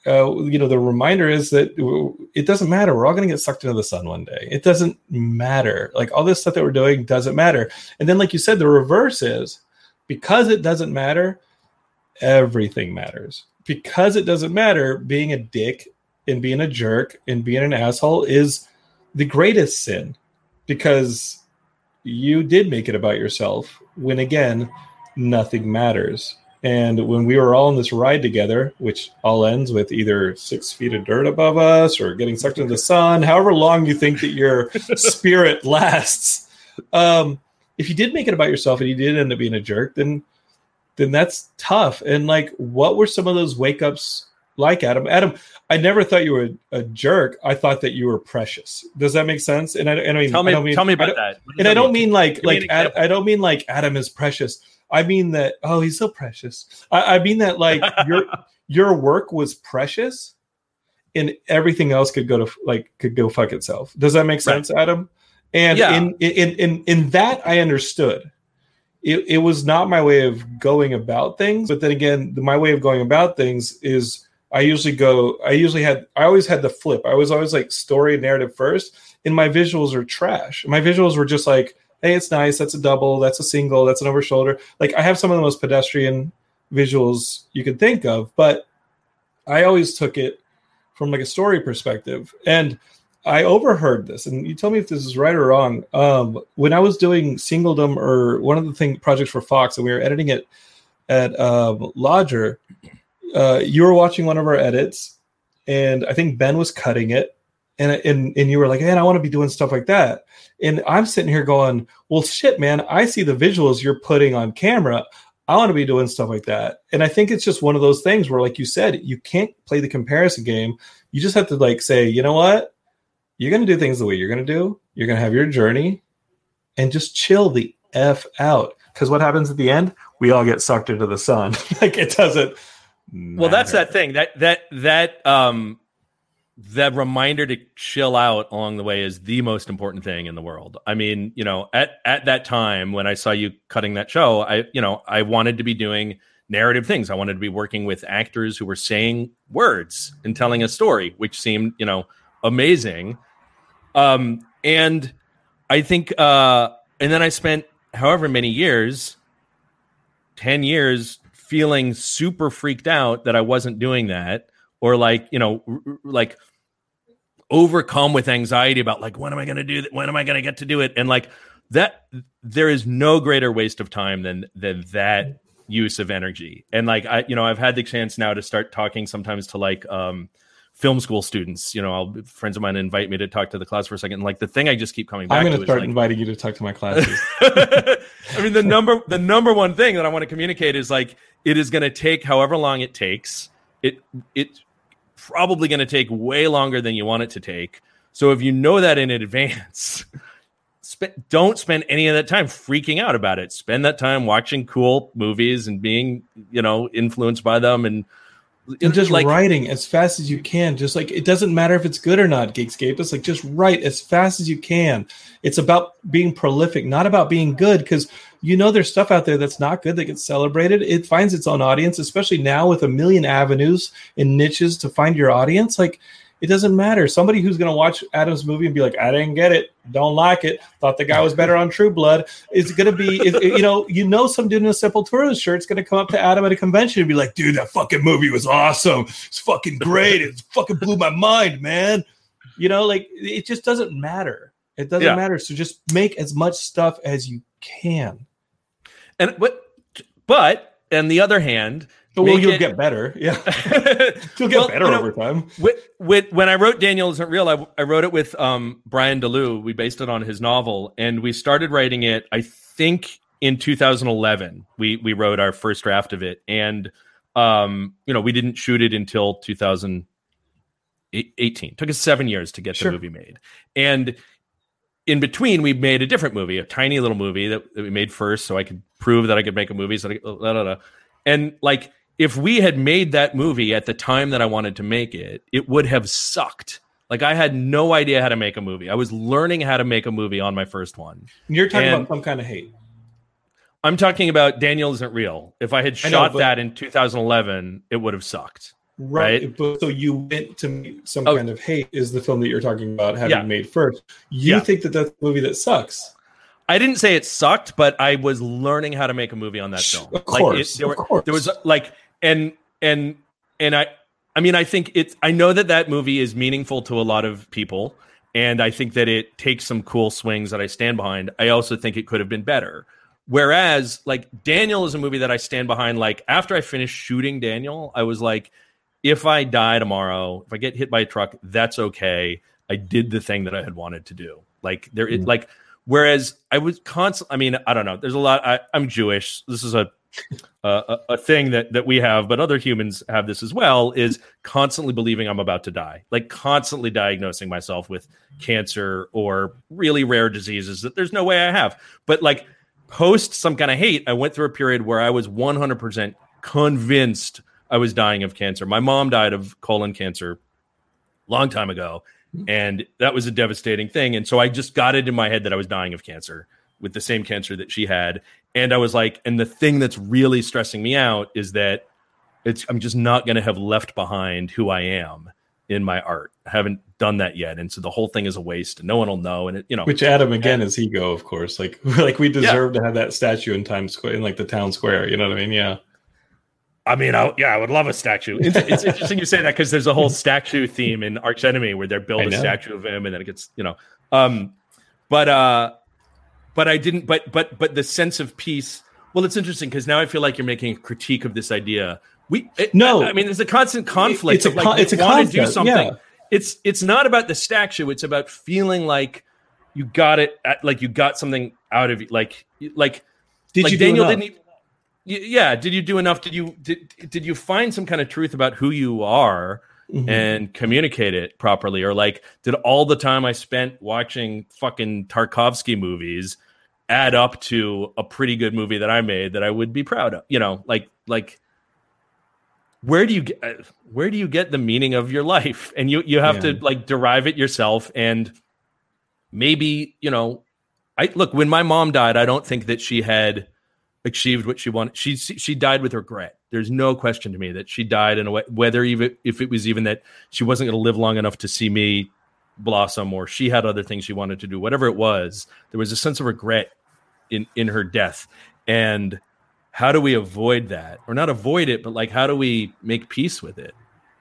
the reminder is that it doesn't matter. We're all going to get sucked into the sun one day. It doesn't matter. Like all this stuff that we're doing doesn't matter. And then, like you said, the reverse is because it doesn't matter, everything matters. Because it doesn't matter, being a dick and being a jerk and being an asshole is the greatest sin, because you did make it about yourself when, again, nothing matters. And when we were all on this ride together, which all ends with either 6 feet of dirt above us or getting sucked into the sun, however long you think that your spirit lasts, if you did make it about yourself and you did end up being a jerk, then that's tough. And like, what were some of those wake ups like, Adam? Adam, I never thought you were a jerk. I thought that you were precious. Does that make sense? And I mean, tell me about that. And I don't mean like I don't mean like Adam is precious. I mean that, oh, he's so precious. I mean that like your work was precious, and everything else could go fuck itself. Does that make sense, right, Adam? And in that I understood. It was not my way of going about things, but then again, my way of going about things is I always had the flip. I was always like story narrative first, and my visuals are trash. My visuals were just like, hey, it's nice. That's a double. That's a single. That's an over shoulder. Like I have some of the most pedestrian visuals you could think of, but I always took it from like a story perspective. And I overheard this, and you tell me if this is right or wrong. When I was doing Singledom, or one of the projects for Fox, and we were editing it at Lodger, you were watching one of our edits, and I think Ben was cutting it. And you were like, man, I want to be doing stuff like that. And I'm sitting here going, well, shit, man, I see the visuals you're putting on camera. I want to be doing stuff like that. And I think it's just one of those things where, like you said, you can't play the comparison game. You just have to like say, you know what? You're going to do things the way you're going to do. You're going to have your journey and just chill the F out. Because what happens at the end? We all get sucked into the sun. Like it doesn't matter. Well, that's that thing. That reminder to chill out along the way is the most important thing in the world. I mean, at that time when I saw you cutting that show, I wanted to be doing narrative things. I wanted to be working with actors who were saying words and telling a story, which seemed, amazing. And I think, and then I spent however many years, 10 years, feeling super freaked out that I wasn't doing that. Or like overcome with anxiety about like, when am I going to do that? When am I going to get to do it? And like that, there is no greater waste of time than that use of energy. And like, I've had the chance now to start talking sometimes to like film school students. Friends of mine invite me to talk to the class for a second. And like the thing I just keep coming back to. I'm going to start inviting you to talk to my classes. I mean, the number one thing that I want to communicate is like, it is going to take however long it takes. It's probably going to take way longer than you want it to take. So if you know that in advance, don't spend any of that time freaking out about it. Spend that time watching cool movies and being, influenced by them, and just like writing as fast as you can. Just like, it doesn't matter if it's good or not, Geekscape. It's like, just write as fast as you can. It's about being prolific, not about being good, because there's stuff out there that's not good that gets celebrated. It finds its own audience, especially now with a million avenues and niches to find your audience. Like, it doesn't matter. Somebody who's going to watch Adam's movie and be like, I didn't get it, don't like it, thought the guy was better on True Blood, is going to be, some dude in a Sepultura shirt is going to come up to Adam at a convention and be like, dude, that fucking movie was awesome. It's fucking great. It fucking blew my mind, man. Like, it just doesn't matter. It doesn't matter. So just make as much stuff as you can. And but on the other hand, you'll get better. Yeah, you'll get better over time. When I wrote Daniel Isn't Real, I wrote it with Brian DeLue. We based it on his novel, and we started writing it, I think, in 2011. We wrote our first draft of it, and we didn't shoot it until 2018. It took us 7 years to get the movie made, and in between, we made a different movie, a tiny little movie that we made first, so I could prove that I could make a movie. And like, if we had made that movie at the time that I wanted to make it, it would have sucked. Like, I had no idea how to make a movie. I was learning how to make a movie on my first one. You're talking about some kind of hate. I'm talking about Daniel Isn't Real. If I had shot that in 2011, it would have sucked. Right. But so you went to meet Some Kind of Hate is the film that you're talking about having made first. You think that that's a movie that sucks? I didn't say it sucked, but I was learning how to make a movie on that film. Of course. There was like, and I mean, I think I know that movie is meaningful to a lot of people. And I think that it takes some cool swings that I stand behind. I also think it could have been better. Whereas, like, Daniel is a movie that I stand behind. Like, after I finished shooting Daniel, I was like, if I die tomorrow, if I get hit by a truck, that's okay. I did the thing that I had wanted to do. Like, whereas I was I mean, I don't know. There's a lot. I'm Jewish. This is a thing that we have, but other humans have this as well, is constantly believing I'm about to die, like constantly diagnosing myself with cancer or really rare diseases that there's no way I have. But like post Some Kind of Hate, I went through a period where I was 100% convinced I was dying of cancer. My mom died of colon cancer a long time ago, and that was a devastating thing. And so I just got it in my head that I was dying of cancer, with the same cancer that she had. And I was like, and the thing that's really stressing me out is that I'm just not going to have left behind who I am in my art. I haven't done that yet. And so the whole thing is a waste and no one will know. And which Adam, again, is ego, of course, like we deserve to have that statue in Times Square, in like the town square. You know what I mean? Yeah. I mean, I would love a statue. It's interesting you say that, because there's a whole statue theme in Arch Enemy where they build a statue of him and then it gets, but I didn't. But the sense of peace. Well, it's interesting because now I feel like you're making a critique of this idea. I mean, there's a constant conflict. It's a want to do something. Yeah. It's not about the statue. It's about feeling like you got it. Like you got something out of it. Like did you Daniel do enough? Didn't. Yeah. Did you do enough? Did you find some kind of truth about who you are? Mm-hmm. And communicate it properly? Or like, did all the time I spent watching fucking Tarkovsky movies add up to a pretty good movie that I made that I would be proud of? Like where do you get the meaning of your life? And you have to like derive it yourself. And maybe, when my mom died, I don't think that she had achieved what she wanted. She died with regret. There's no question to me that she died in a way, whether even if it was even that she wasn't going to live long enough to see me blossom, or she had other things she wanted to do, whatever it was, there was a sense of regret in her death. And how do we avoid that? Or not avoid it, but like, how do we make peace with it?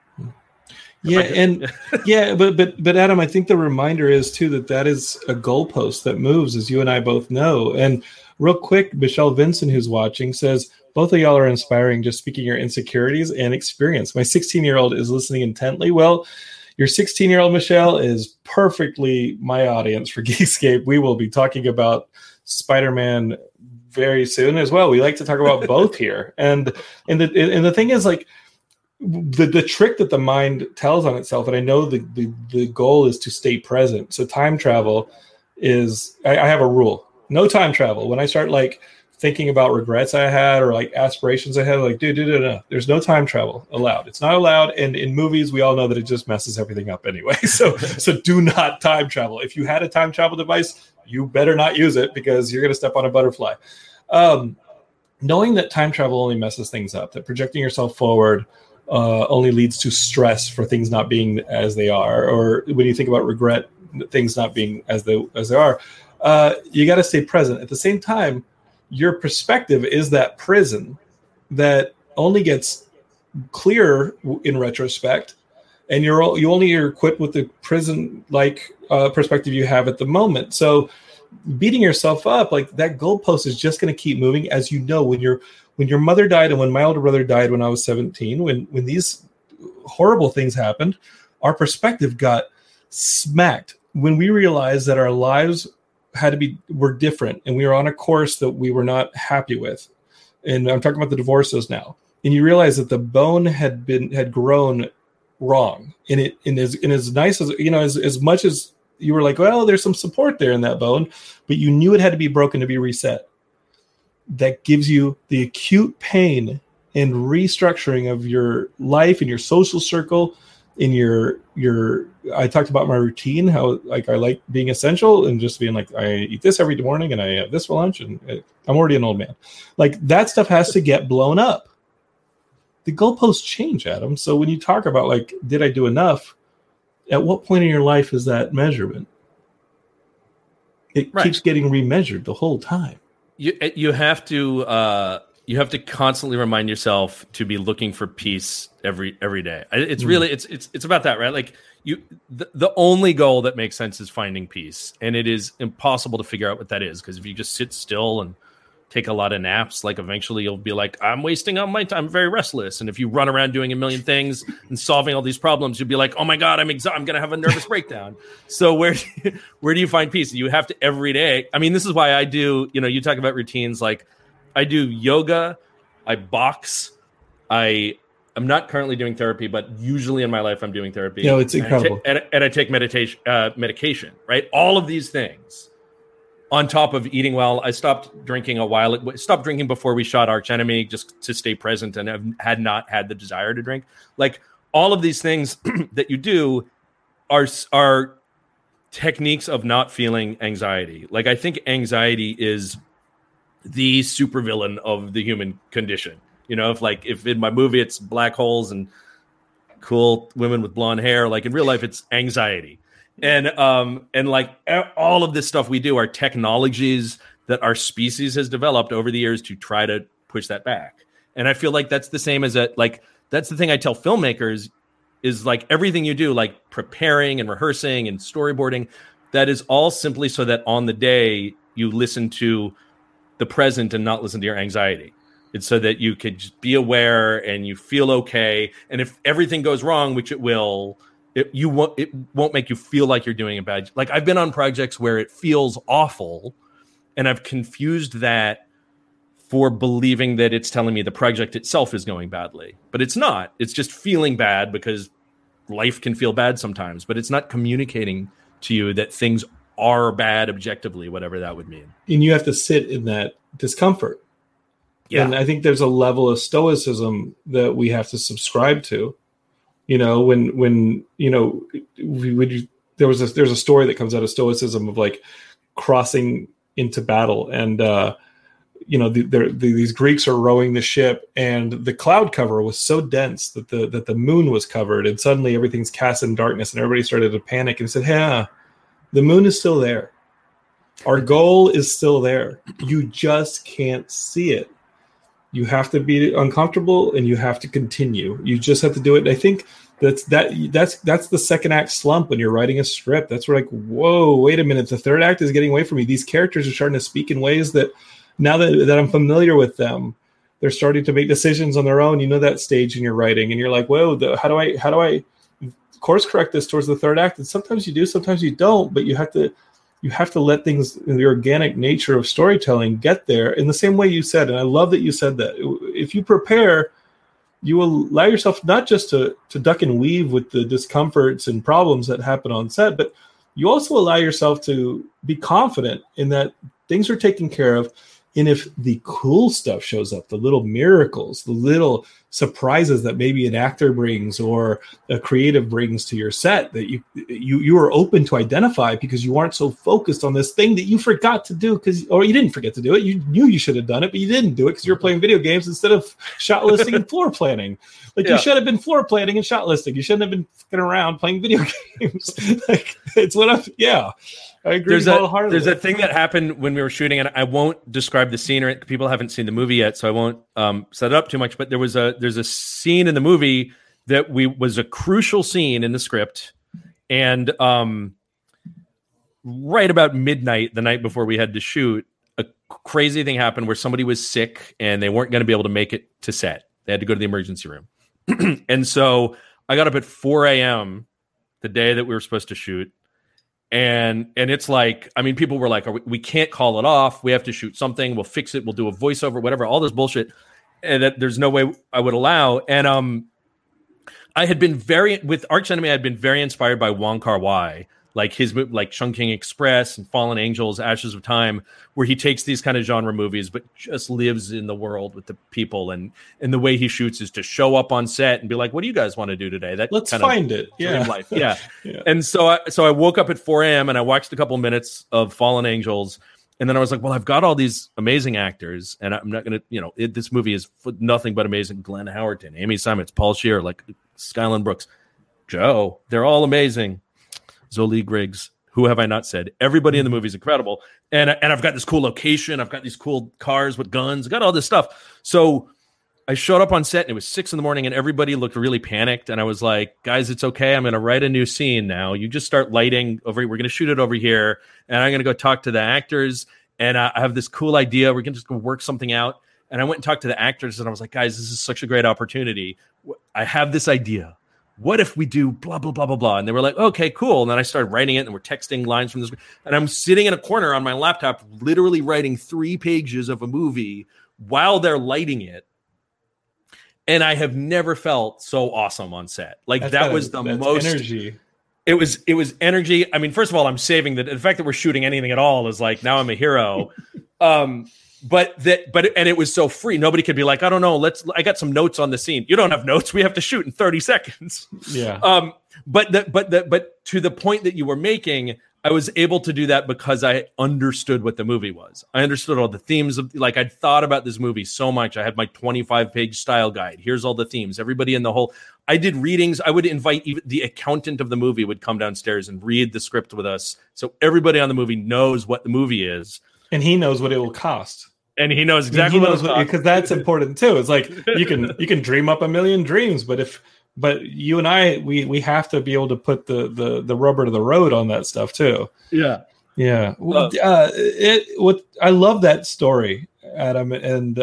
Yeah. But Adam, I think the reminder is too that is a goalpost that moves, as you and I both know. And real quick, Michelle Vincent, who's watching, says, both of y'all are inspiring, just speaking your insecurities and experience. My 16-year-old is listening intently. Well, your 16-year-old, Michelle, is perfectly my audience for Geekscape. We will be talking about Spider-Man very soon as well. We like to talk about both here. And the thing is, like, the trick that the mind tells on itself, and I know the goal is to stay present. So time travel is, I have a rule. No time travel. When I start like thinking about regrets I had or like aspirations I had, like, dude, no. There's no time travel allowed. It's not allowed. And in movies, we all know that it just messes everything up anyway. So do not time travel. If you had a time travel device, you better not use it, because you're going to step on a butterfly. Knowing that time travel only messes things up, that projecting yourself forward only leads to stress for things not being as they are, or when you think about regret, things not being as they are, you got to stay present. At the same time, your perspective is that prison that only gets clearer in retrospect, and you only are equipped with the prison-like perspective you have at the moment. So beating yourself up, like, that goalpost is just going to keep moving. As you know, when your mother died, and when my older brother died when I was 17, when these horrible things happened, our perspective got smacked when we realized that our lives were different, and we were on a course that we were not happy with. And I'm talking about the divorces now. And you realize that the bone had grown wrong. And as nice as, as much as you were like, well, there's some support there in that bone, but you knew it had to be broken to be reset. That gives you the acute pain and restructuring of your life and your social circle, in your I talked about my routine, how like I like being essential and just being like, I eat this every morning and I have this for lunch, and I'm already an old man. Like, that stuff has to get blown up. the goalposts change, Adam. So when you talk about like, did I do enough? At what point in your life is that measurement? It keeps getting remeasured the whole time. You have to constantly remind yourself to be looking for peace every day. It's really it's about that, right? Like the only goal that makes sense is finding peace, and it is impossible to figure out what that is, because if you just sit still and take a lot of naps, like eventually you'll be like, I'm wasting all my time, I'm very restless. And if you run around doing a million things and solving all these problems, you'll be like, oh my God, I'm going to have a nervous breakdown. So where do you find peace? You have to every day. I mean, this is why I do, you talk about routines. Like I do yoga, I box, I'm not currently doing therapy, but usually in my life I'm doing therapy. It's incredible. And I take medication, right? All of these things. On top of eating well, I stopped drinking stopped drinking before we shot Arch Enemy, just to stay present, and had not had the desire to drink. Like all of these things that you do are techniques of not feeling anxiety. Like I think anxiety is the supervillain of the human condition. If in my movie it's black holes and cool women with blonde hair, like in real life it's anxiety. And like all of this stuff we do are technologies that our species has developed over the years to try to push that back. And I feel like that's the same as that's the thing I tell filmmakers is like everything you do, like preparing and rehearsing and storyboarding, that is all simply so that on the day you listen to the present and not listen to your anxiety. It's so that you could just be aware and you feel okay. And if everything goes wrong, which it will, it won't make you feel like you're doing a bad. Like I've been on projects where it feels awful, and I've confused that for believing that it's telling me the project itself is going badly, but it's not. It's just feeling bad because life can feel bad sometimes, but it's not communicating to you that things are bad objectively, whatever that would mean. And you have to sit in that discomfort. Yeah. And I think there's a level of stoicism that we have to subscribe to. When there's a story that comes out of stoicism of like crossing into battle, and these Greeks are rowing the ship, and the cloud cover was so dense that the moon was covered, and suddenly everything's cast in darkness, and everybody started to panic and said, "Hey, the moon is still there. Our goal is still there. You just can't see it. You have to be uncomfortable and you have to continue. You just have to do it." And I think that's the second act slump when you're writing a script. That's where like, whoa, wait a minute. The third act is getting away from me. These characters are starting to speak in ways that now that I'm familiar with them, they're starting to make decisions on their own. That stage in your writing, and you're like, whoa, how do I course correct this towards the third act? And sometimes you do, sometimes you don't, but you have to let things in the organic nature of storytelling get there in the same way you said. And I love that you said that. If you prepare, you will allow yourself not just to duck and weave with the discomforts and problems that happen on set, but you also allow yourself to be confident in that things are taken care of. And if the cool stuff shows up, the little miracles, the little surprises that maybe an actor brings or a creative brings to your set, that you are open to identify because you aren't so focused on this thing that you forgot to do, or you didn't forget to do it. You knew you should have done it, but you didn't do it because you're playing video games instead of shot listing and floor planning. Like you should have been floor planning and shot listing. You shouldn't have been fucking around playing video games. Like it's what I agree. There's a thing that happened when we were shooting, and I won't describe the scene, or people haven't seen the movie yet, so I won't set it up too much. But there's a scene in the movie that was a crucial scene in the script, and right about midnight, the night before we had to shoot, a crazy thing happened where somebody was sick and they weren't going to be able to make it to set. They had to go to the emergency room, and so I got up at 4 a.m. the day that we were supposed to shoot. And it's like, I mean, people were like, we can't call it off. We have to shoot something. We'll fix it. We'll do a voiceover, whatever, all this bullshit. And that there's no way I would allow. And I had been with Arch Enemy, I had been very inspired by Wong Kar-wai, like his like Chungking Express and Fallen Angels, Ashes of Time, where he takes these kind of genre movies, but just lives in the world with the people. And the way he shoots is to show up on set and be like, what do you guys want to do today? Let's find it. Yeah. Life. Yeah. Yeah. And so I woke up at 4 a.m. and I watched a couple of minutes of Fallen Angels. And then I was like, well, I've got all these amazing actors, and I'm not going to, this movie is nothing but amazing. Glenn Howerton, Amy Simons, Paul Scheer, like Skyland Brooks, Joe, they're all amazing. Zoli Griggs, who have I not said? Everybody in the movie is incredible. And I've got this cool location. I've got these cool cars with guns. I've got all this stuff. So I showed up on set and it was 6 a.m. and everybody looked really panicked. And I was like, guys, it's okay. I'm going to write a new scene now. You just start lighting over. We're going to shoot it over here. And I'm going to go talk to the actors. And I have this cool idea. We're going to just go work something out. And I went and talked to the actors and I was like, guys, this is such a great opportunity. I have this idea. What if we do blah, blah, blah, blah, blah? And they were like, okay, cool. And then I started writing it and we're texting lines from this. And I'm sitting in a corner on my laptop, literally writing 3 pages of a movie while they're lighting it. And I have never felt so awesome on set. Like that was the most energy. It was energy. I mean, first of all, I'm saving the fact that we're shooting anything at all is like, now I'm a hero. But it was so free. Nobody could be like, I don't know. I got some notes on the scene. You don't have notes. We have to shoot in 30 seconds. Yeah. But to the point that you were making, I was able to do that because I understood what the movie was. I understood all the themes of, like, I'd thought about this movie so much. I had my 25-page style guide. Here's all the themes. Everybody in the whole, I did readings. I would invite even the accountant of the movie would come downstairs and read the script with us. So everybody on the movie knows what the movie is. And he knows what it will cost. And he knows exactly what because that's important too. It's like you can dream up a million dreams, but you and I we have to be able to put the rubber to the road on that stuff too. Yeah. I love that story, Adam, and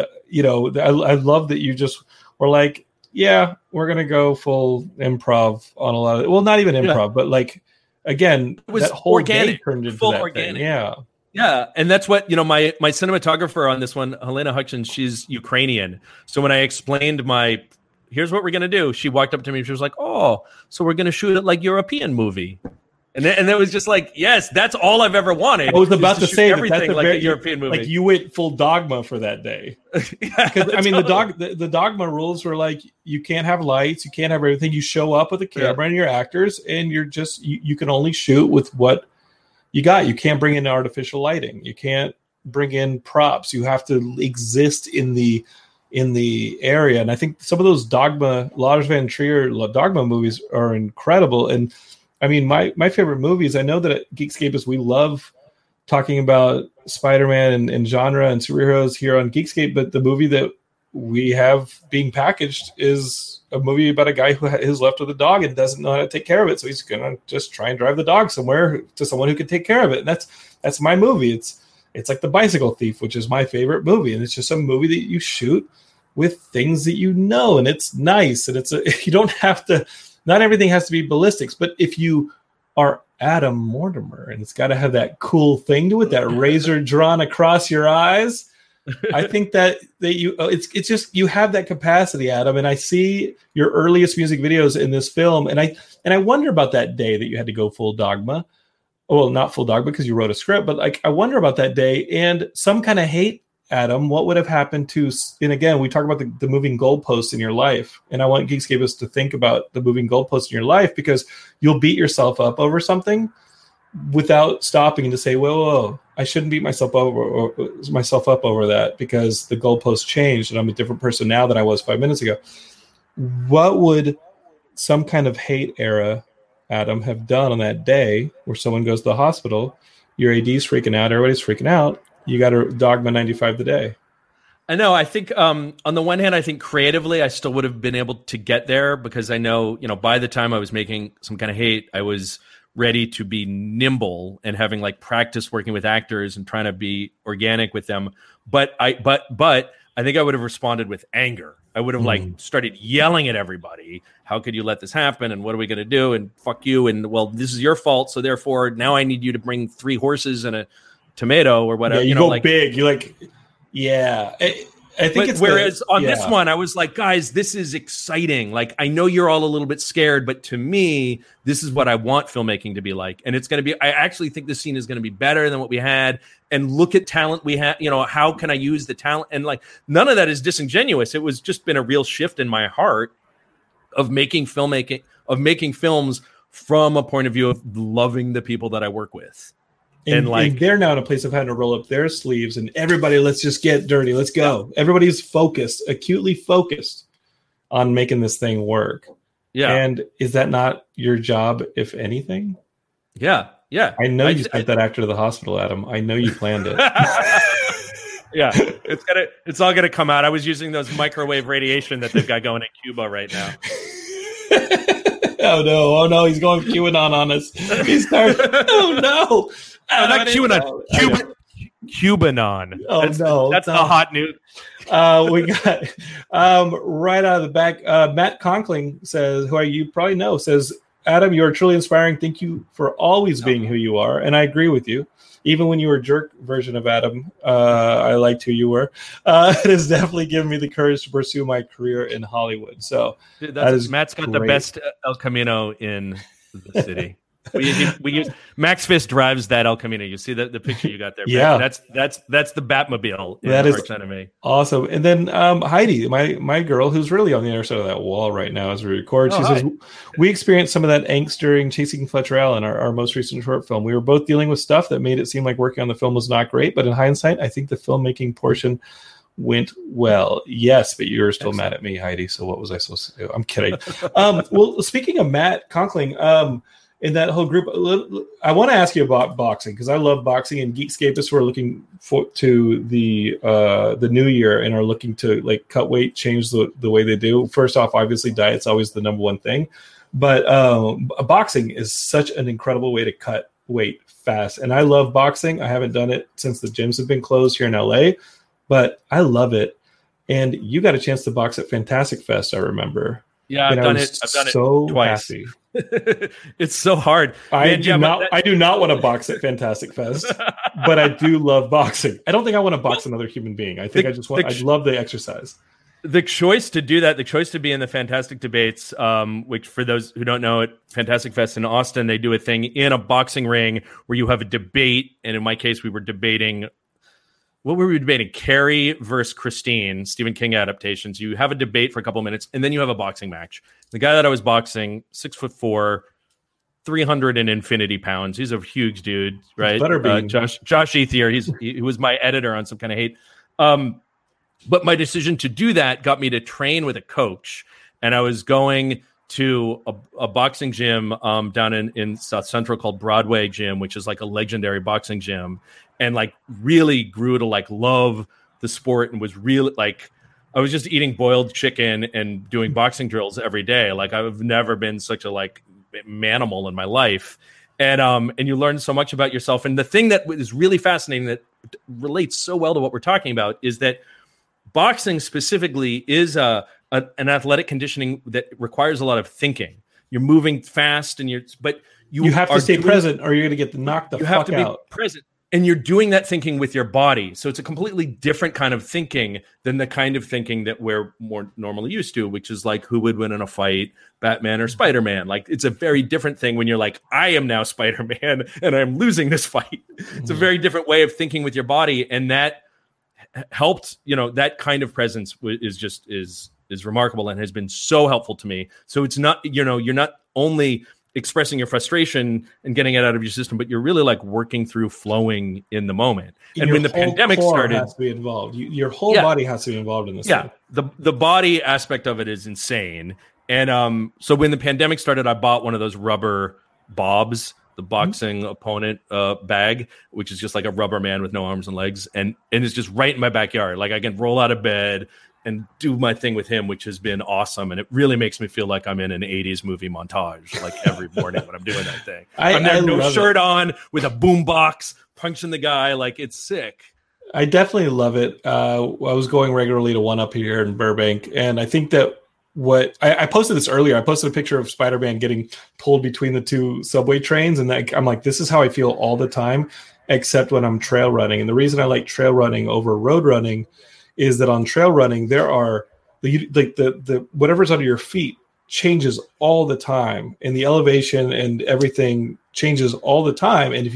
I love that you just were like, yeah, we're gonna go full improv on a lot of it. Well, not even improv, but like again, it was that whole organic, day turned into full that organic. Thing. Yeah. Yeah, and that's what, my cinematographer on this one, Helena Hutchins, she's Ukrainian. So when I explained here's what we're going to do, she walked up to me and she was like, oh, so we're going to shoot it like European movie. And it was just like, yes, that's all I've ever wanted. I was about to say everything like a European movie. Like you went full Dogma for that day. Because the Dogma rules were like, you can't have lights, you can't have everything. You show up with a camera and your actors, and you're just you can only shoot with what you got. You can't bring in artificial lighting. You can't bring in props. You have to exist in the area. And I think some of those Lars von Trier Dogma movies are incredible. And I mean, my favorite movies, I know that at Geekscape we love talking about Spider-Man and genre and superheroes here on Geekscape, but the movie that we have being packaged is a movie about a guy who is left with a dog and doesn't know how to take care of it. So he's going to just try and drive the dog somewhere to someone who can take care of it. And that's my movie. It's like The Bicycle Thief, which is my favorite movie. And it's just a movie that you shoot with things that and it's nice. And you don't have to, not everything has to be ballistics, but if you are Adam Mortimer and it's got to have that cool thing to it, that razor drawn across your eyes, I think that it's just you have that capacity, Adam, and I see your earliest music videos in this film, and I wonder about that day that you had to go full Dogma. Well, not full Dogma because you wrote a script, but like I wonder about that day and some kind of hate, Adam. What would have happened to? And again, we talk about the moving goalposts in your life, and I want Geekscapists to think about the moving goalposts in your life because you'll beat yourself up over something without stopping and to say, whoa, I shouldn't beat myself up over that because the goalpost changed and I'm a different person now than I was 5 minutes ago. What would some kind of hate era, Adam, have done on that day where someone goes to the hospital, your AD's freaking out, everybody's freaking out, you got a Dogma 95 today? I know. I think on the one hand, I think creatively I still would have been able to get there because I know, by the time I was making some kind of hate, I was ready to be nimble and having like practice working with actors and trying to be organic with them. But I think I would have responded with anger. I would have like started yelling at everybody. How could you let this happen? And what are we going to do? And fuck you. And well, this is your fault. So therefore now I need you to bring 3 horses and a tomato or whatever. Yeah, you go big. You're like, yeah. I think it's whereas on this one, I was like, guys, this is exciting. Like, I know you're all a little bit scared, but to me, this is what I want filmmaking to be like. And it's going to be, I actually think this scene is going to be better than what we had. And look at talent we had, how can I use the talent? And like, none of that is disingenuous. It was just been a real shift in my heart of making films from a point of view of loving the people that I work with. And they're now in a place of having to roll up their sleeves and everybody, let's just get dirty. Let's go. Yeah. Everybody's focused, acutely focused on making this thing work. Yeah. And is that not your job, if anything? Yeah. Yeah. I know you sent that actor to the hospital, Adam. I know you planned it. Yeah. It's all gonna come out. I was using those microwave radiation that they've got going in Cuba right now. Oh no, he's going QAnon on us. He started, oh no. Not QAnon. Cubanon. Oh, that's the hot news. We got right out of the back. Matt Conkling says, who you probably know, says, Adam, you are truly inspiring. Thank you for always being who you are. And I agree with you. Even when you were a jerk version of Adam, I liked who you were. It has definitely given me the courage to pursue my career in Hollywood. So dude, Matt's got the best El Camino in the city. we use Max Fist drives that El Camino. You see the picture you got there. Yeah, that's the Batmobile. That is awesome. And then Heidi, my girl, who's really on the other side of that wall right now as we record, she says we experienced some of that angst during Chasing Fletcher Allen, our most recent short film. We were both dealing with stuff that made it seem like working on the film was not great, but in hindsight, I think the filmmaking portion went well. Yes, but you're still mad at me, Heidi. So what was I supposed to do? I'm kidding. Well, speaking of Matt Conkling, in that whole group, I want to ask you about boxing because I love boxing, and Geekscapists who are looking to the new year and are looking to like cut weight, change the way they do. First off, obviously, diet's always the number one thing, but boxing is such an incredible way to cut weight fast. And I love boxing. I haven't done it since the gyms have been closed here in LA, but I love it. And you got a chance to box at Fantastic Fest, I remember. Yeah, I've done it so twice. Happy. It's so hard. I do not want to box at Fantastic Fest, but I do love boxing. I don't think I want to box another human being. I think I love the exercise. The choice to do that, the choice to be in the Fantastic Debates, which for those who don't know, at Fantastic Fest in Austin, they do a thing in a boxing ring where you have a debate. And in my case, we were debating. What were we debating? Carrie versus Christine, Stephen King adaptations. You have a debate for a couple of minutes, and then you have a boxing match. The guy that I was boxing, 6'4", 300 and infinity pounds. He's a huge dude, right? Josh Ethier. He was my editor on Some Kind of Hate. But my decision to do that got me to train with a coach, and I was going to a boxing gym down in South Central called Broadway Gym, which is like a legendary boxing gym. And like really grew to like love the sport and was really like, I was just eating boiled chicken and doing boxing drills every day. Like I've never been such a like manimal in my life. And you learn so much about yourself. And the thing that is really fascinating that relates so well to what we're talking about is that boxing specifically is an athletic conditioning that requires a lot of thinking. You're moving fast and you have to stay present or you're going to get knocked the fuck out. You have to be present. And you're doing that thinking with your body. So it's a completely different kind of thinking than the kind of thinking that we're more normally used to, which is like who would win in a fight, Batman or Spider-Man. Like it's a very different thing when you're like, I am now Spider-Man and I'm losing this fight. It's a very different way of thinking with your body. And that helped, that kind of presence is remarkable and has been so helpful to me. So it's not, you're not only expressing your frustration and getting it out of your system, but you're really like working through flowing in the moment. And when the pandemic started, has to be involved. Your whole body has to be involved in this. Yeah, the body aspect of it is insane. And so when the pandemic started, I bought one of those rubber bobs, the boxing opponent bag, which is just like a rubber man with no arms and legs, and it's just right in my backyard. Like I can roll out of bed and do my thing with him, which has been awesome. And it really makes me feel like I'm in an 80s movie montage, like every morning when I'm doing that thing. I'm there, no shirt on, with a boombox, punching the guy. Like, it's sick. I definitely love it. I was going regularly to One Up here in Burbank. And I think that I posted this earlier. I posted a picture of Spider-Man getting pulled between the two subway trains. And I'm like, this is how I feel all the time, except when I'm trail running. And the reason I like trail running over road running is that on trail running, there are the whatever's under your feet changes all the time, and the elevation and everything changes all the time. And if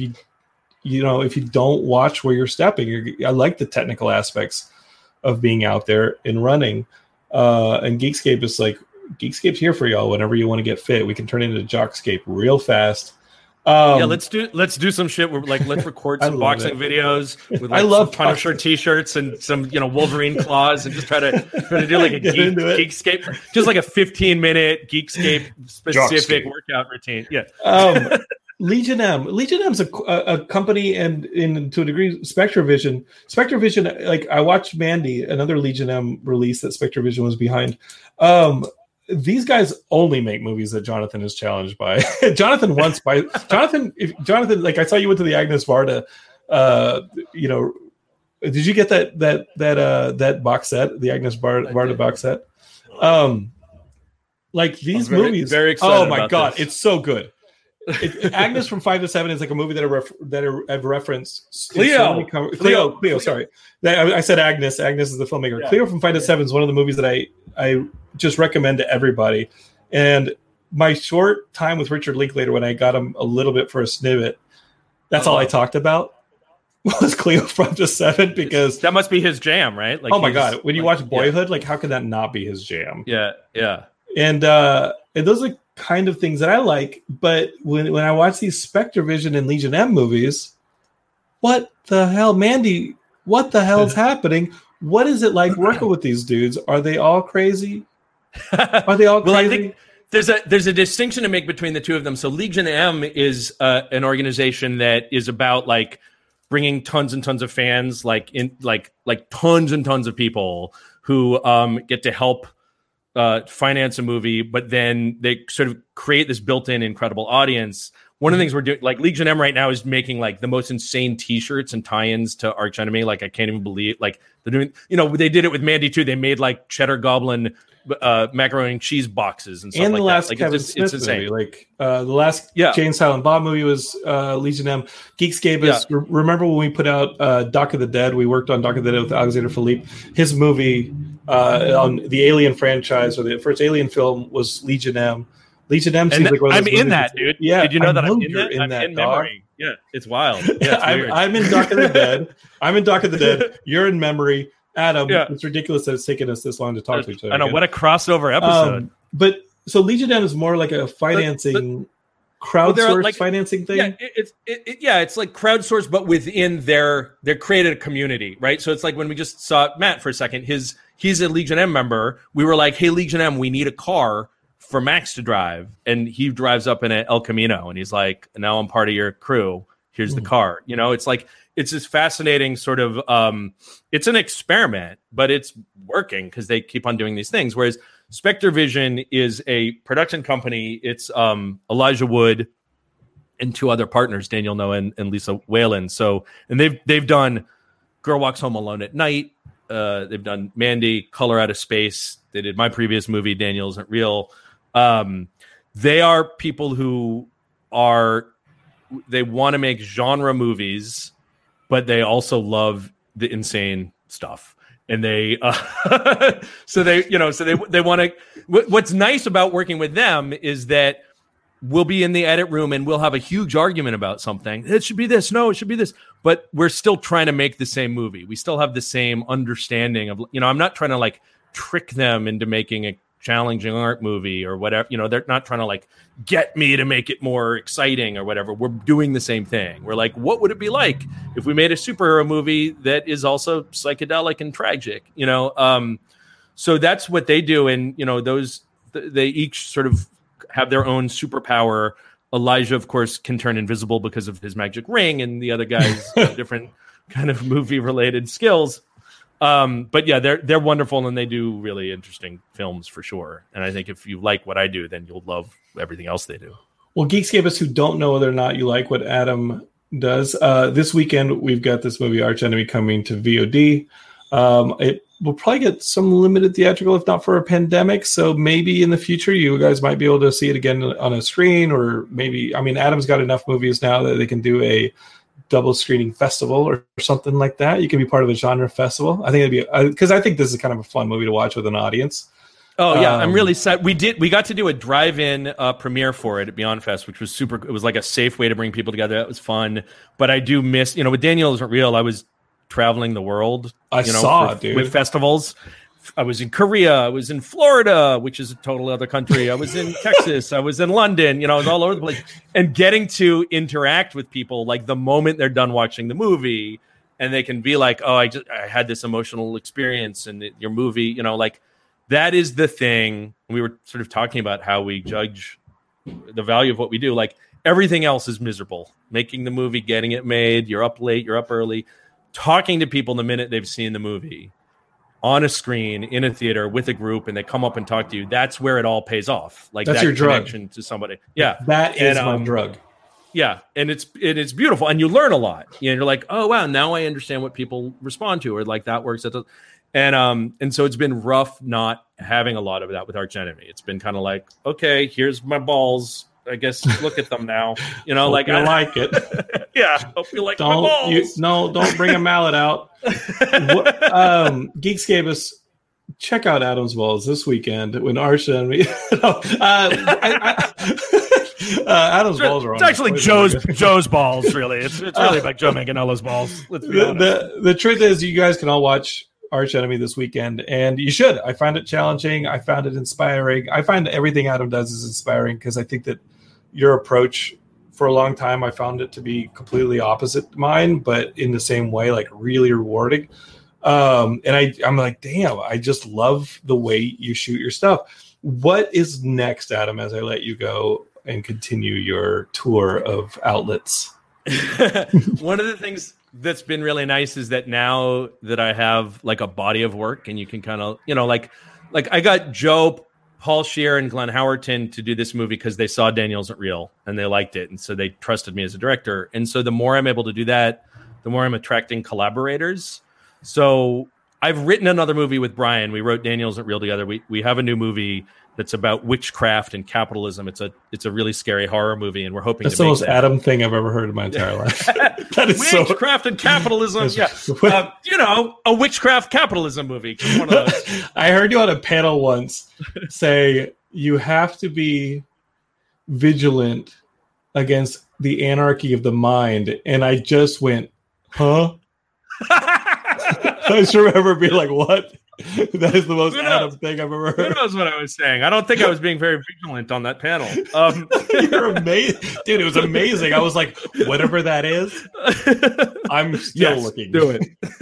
you don't watch where you're stepping, I like the technical aspects of being out there and running. And Geekscape is like, Geekscape's here for y'all whenever you want to get fit. We can turn it into Jockscape real fast. let's do some shit. We're like, let's record some boxing videos with like some Punisher t-shirts and some Wolverine claws, and just try to do like a Geekscape, just like a 15-minute Geekscape specific workout routine. Yeah. Legion M's a company, and to a degree Spectrovision. Like, I watched Mandy, another Legion M release that Spectrovision was behind. These guys only make movies that Jonathan is challenged by. Jonathan, like, I saw you went to the Agnes Varda. Did you get that box set, the Agnes Varda box set? Like, these movies, very excited. Oh my god, it's so good. Agnes from 5 to 7 is like a movie that I've referenced. Cleo. Sorry, I said Agnes. Agnes is the filmmaker. Yeah. Cleo from 5 to 7 is one of the movies that I just recommend to everybody. And my short time with Richard Linklater, when I got him a little bit for a snippet, that's all I talked about was Cleo from 5 to 7, because that must be his jam, right? Like, oh my god, when you watch Boyhood, like, how could that not be his jam? Yeah. And those are kind of things that I like, but when I watch these Spectrovision and Legion M movies, what the hell, Mandy? What the hell is happening? What is it like working with these dudes? Are they all crazy? Are they all crazy? Well, I think there's a distinction to make between the two of them. So Legion M is an organization that is about like bringing tons and tons of fans, like tons and tons of people who get to help finance a movie, but then they sort of create this built-in incredible audience. One of the things we're doing, like Legion M right now, is making like the most insane T-shirts and tie-ins to Arch Enemy. Like, I can't even believe, like, they're doing, they did it with Mandy too. They made like Cheddar Goblin macaroni and cheese boxes and stuff, and like the last that. Like, Kevin Smith movie, like the last Jane Silent Bob movie was Legion M. Geekscape is remember when we put out Dock of the Dead? We worked on Dock of the Dead with Alexander Philippe. His movie on the Alien franchise, or the first Alien film, was Legion M. Legion M seems like one of those I'm in that, dude. Yeah, did you know that I'm in that? Memory. Yeah, it's wild. Yeah, I'm in Dock of the Dead. You're in Memory. Adam, it's ridiculous that it's taken us this long to talk to each other. I know, what a crossover episode. But so Legion M is more like a financing, crowdsourced financing thing. Yeah, it's like crowdsourced, but within their created a community, right? So it's like when we just saw Matt for a second, he's a Legion M member. We were like, hey, Legion M, we need a car for Max to drive, and he drives up in an El Camino, and he's like, now I'm part of your crew. Here's the car. It's like, it's this fascinating sort of, it's an experiment, but it's working because they keep on doing these things. Whereas Spectrovision is a production company. It's Elijah Wood and two other partners, Daniel Noah and Lisa Whalen. So, and they've done Girl Walks Home Alone at Night. They've done Mandy, Color Out of Space. They did my previous movie, Daniel Isn't Real. They are people who they want to make genre movies, but they also love the insane stuff. And they they want to, what's nice about working with them is that we'll be in the edit room and we'll have a huge argument about something. It should be this. No, it should be this. But we're still trying to make the same movie. We still have the same understanding of, I'm not trying to like trick them into making a challenging art movie or whatever. They're not trying to like get me to make it more exciting or whatever. We're doing the same thing. We're like, what would it be like if we made a superhero movie that is also psychedelic and tragic? So that's what they do. And they each sort of have their own superpower. Elijah, of course, can turn invisible because of his magic ring, and the other guys have different kind of movie related skills. But yeah, they're wonderful, and they do really interesting films for sure. And I think if you like what I do, then you'll love everything else they do. Well, Geekscapists who don't know whether or not you like what Adam does, this weekend we've got this movie Arch Enemy coming to VOD. It will probably get some limited theatrical, if not for a pandemic. So maybe in the future you guys might be able to see it again on a screen, or maybe, Adam's got enough movies now that they can do a double screening festival or something like that. You can be part of a genre festival. I think it'd be, because I think this is kind of a fun movie to watch with an audience. Oh yeah, I'm really sad. We got to do a drive-in premiere for it at Beyond Fest, which was super. It was like a safe way to bring people together. That was fun. But I do miss, with Daniel Isn't Real, I was traveling the world. Dude, with festivals I was in Korea, I was in Florida, which is a total other country. I was in Texas, I was in London, I was all over the place. And getting to interact with people like the moment they're done watching the movie, and they can be like, oh, I had this emotional experience in your movie, like that is the thing. We were sort of talking about how we judge the value of what we do. Like everything else is miserable. Making the movie, getting it made, you're up late, you're up early, talking to people the minute they've seen the movie on a screen in a theater with a group, and they come up and talk to you. That's where it all pays off. Like that's that your connection drug to somebody. Yeah. That is my drug. Yeah. And it's beautiful. And you learn a lot. You're like, oh wow, now I understand what people respond to, or like that works. And so it's been rough not having a lot of that with Arch Enemy. It's been kind of like, okay, here's my balls. I guess look at them now. Like I like it. Yeah. Hope you like my balls. Don't bring a mallet out. Geekscapists, check out Adam's balls this weekend when Arch Enemy. Adam's balls are on. It's actually Joe's balls, really. It's really about Joe Manganiello's balls. Let's be honest. The truth is, you guys can all watch Arch Enemy this weekend, and you should. I found it challenging. I found it inspiring. I find that everything Adam does is inspiring, because I think that your approach, for a long time, I found it to be completely opposite mine, but in the same way, like really rewarding. And I'm like, damn, I just love the way you shoot your stuff. What is next, Adam, as I let you go and continue your tour of outlets? One of the things that's been really nice is that now that I have like a body of work, and you can kind of, like I got Joe, Paul Scheer, and Glenn Howerton to do this movie because they saw Daniel Isn't Real and they liked it. And so they trusted me as a director. And so the more I'm able to do that, the more I'm attracting collaborators. So I've written another movie with Brian. We wrote Daniel Isn't Real together. We have a new movie that's about witchcraft and capitalism. It's a really scary horror movie, and we're hoping that's to the make most Adam thing I've ever heard in my entire life. That is witchcraft and capitalism. Yeah, a witchcraft capitalism movie. One of those. I heard you on a panel once say you have to be vigilant against the anarchy of the mind, and I just went, huh? I just remember being like, what? That is the most Adam thing I've ever heard. Who knows what I was saying? I don't think I was being very vigilant on that panel. You're amazing. Dude, it was amazing. I was like, whatever that is, I'm still looking. Do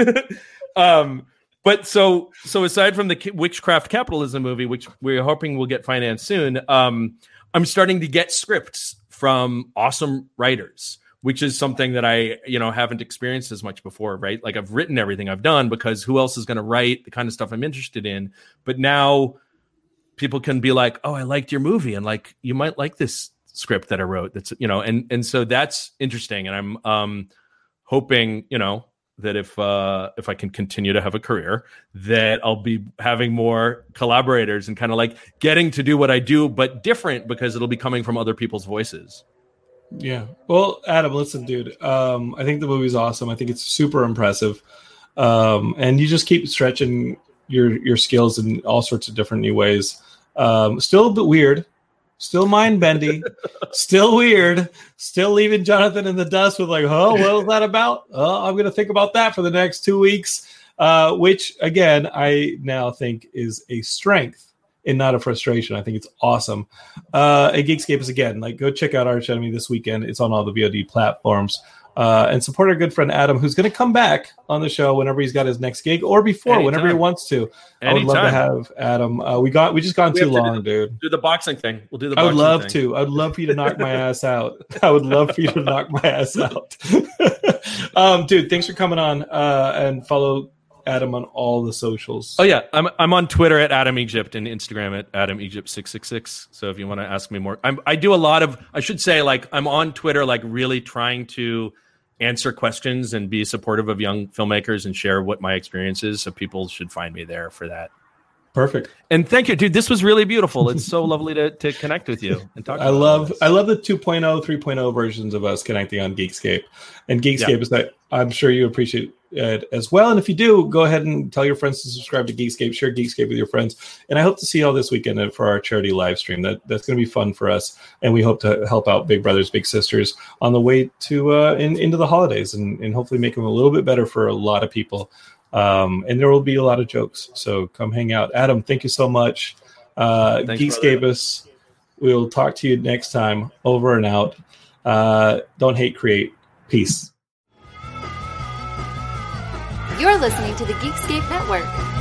it. But so aside from the witchcraft capitalism movie, which we're hoping will get financed soon, I'm starting to get scripts from awesome writers, which is something that I, haven't experienced as much before, right? Like I've written everything I've done because who else is going to write the kind of stuff I'm interested in? But now people can be like, oh, I liked your movie. And like, you might like this script that I wrote. That's, and so that's interesting. And I'm hoping, that if I can continue to have a career, that I'll be having more collaborators and kind of like getting to do what I do, but different because it'll be coming from other people's voices. Yeah. Well, Adam, listen, dude, I think the movie's awesome. I think it's super impressive. And you just keep stretching your skills in all sorts of different new ways. Still a bit weird, still mind bendy, still weird, still leaving Jonathan in the dust with like, oh, what was that about? Oh, I'm going to think about that for the next 2 weeks, which again, I now think is a strength and not a frustration. I think it's awesome. At Geekscapists, again, like go check out Arch Enemy this weekend. It's on all the VOD platforms. And support our good friend Adam, who's going to come back on the show whenever he's got his next gig, or before, whenever he wants to. I would love to have Adam. We just gone too long, dude. Do the boxing thing. We'll do the. I would love to. I'd love for you to knock my ass out. I would love for you to knock my ass out. Dude, thanks for coming on. And follow Adam on all the socials. Oh yeah, I'm on Twitter at Adam Egypt and Instagram at Adam Egypt 666. So if you want to ask me more, I do a lot of. I should say, like, I'm on Twitter, like really trying to answer questions and be supportive of young filmmakers and share what my experience is. So people should find me there for that. Perfect. And thank you, dude. This was really beautiful. It's so lovely to connect with you and talk. I love the 2.0, 3.0 versions of us connecting on Geekscape. And Geekscape is that I'm sure you appreciate it as well. And if you do, go ahead and tell your friends to subscribe to Geekscape, share Geekscape with your friends. And I hope to see you all this weekend for our charity live stream. That's going to be fun for us. And we hope to help out Big Brothers, Big Sisters on the way to into the holidays and hopefully make them a little bit better for a lot of people And there will be a lot of jokes. So come hang out. Adam, thank you so much. Geekscapists, we'll talk to you next time. Over and out. Don't hate, create. Peace. You're listening to the Geekscape Network.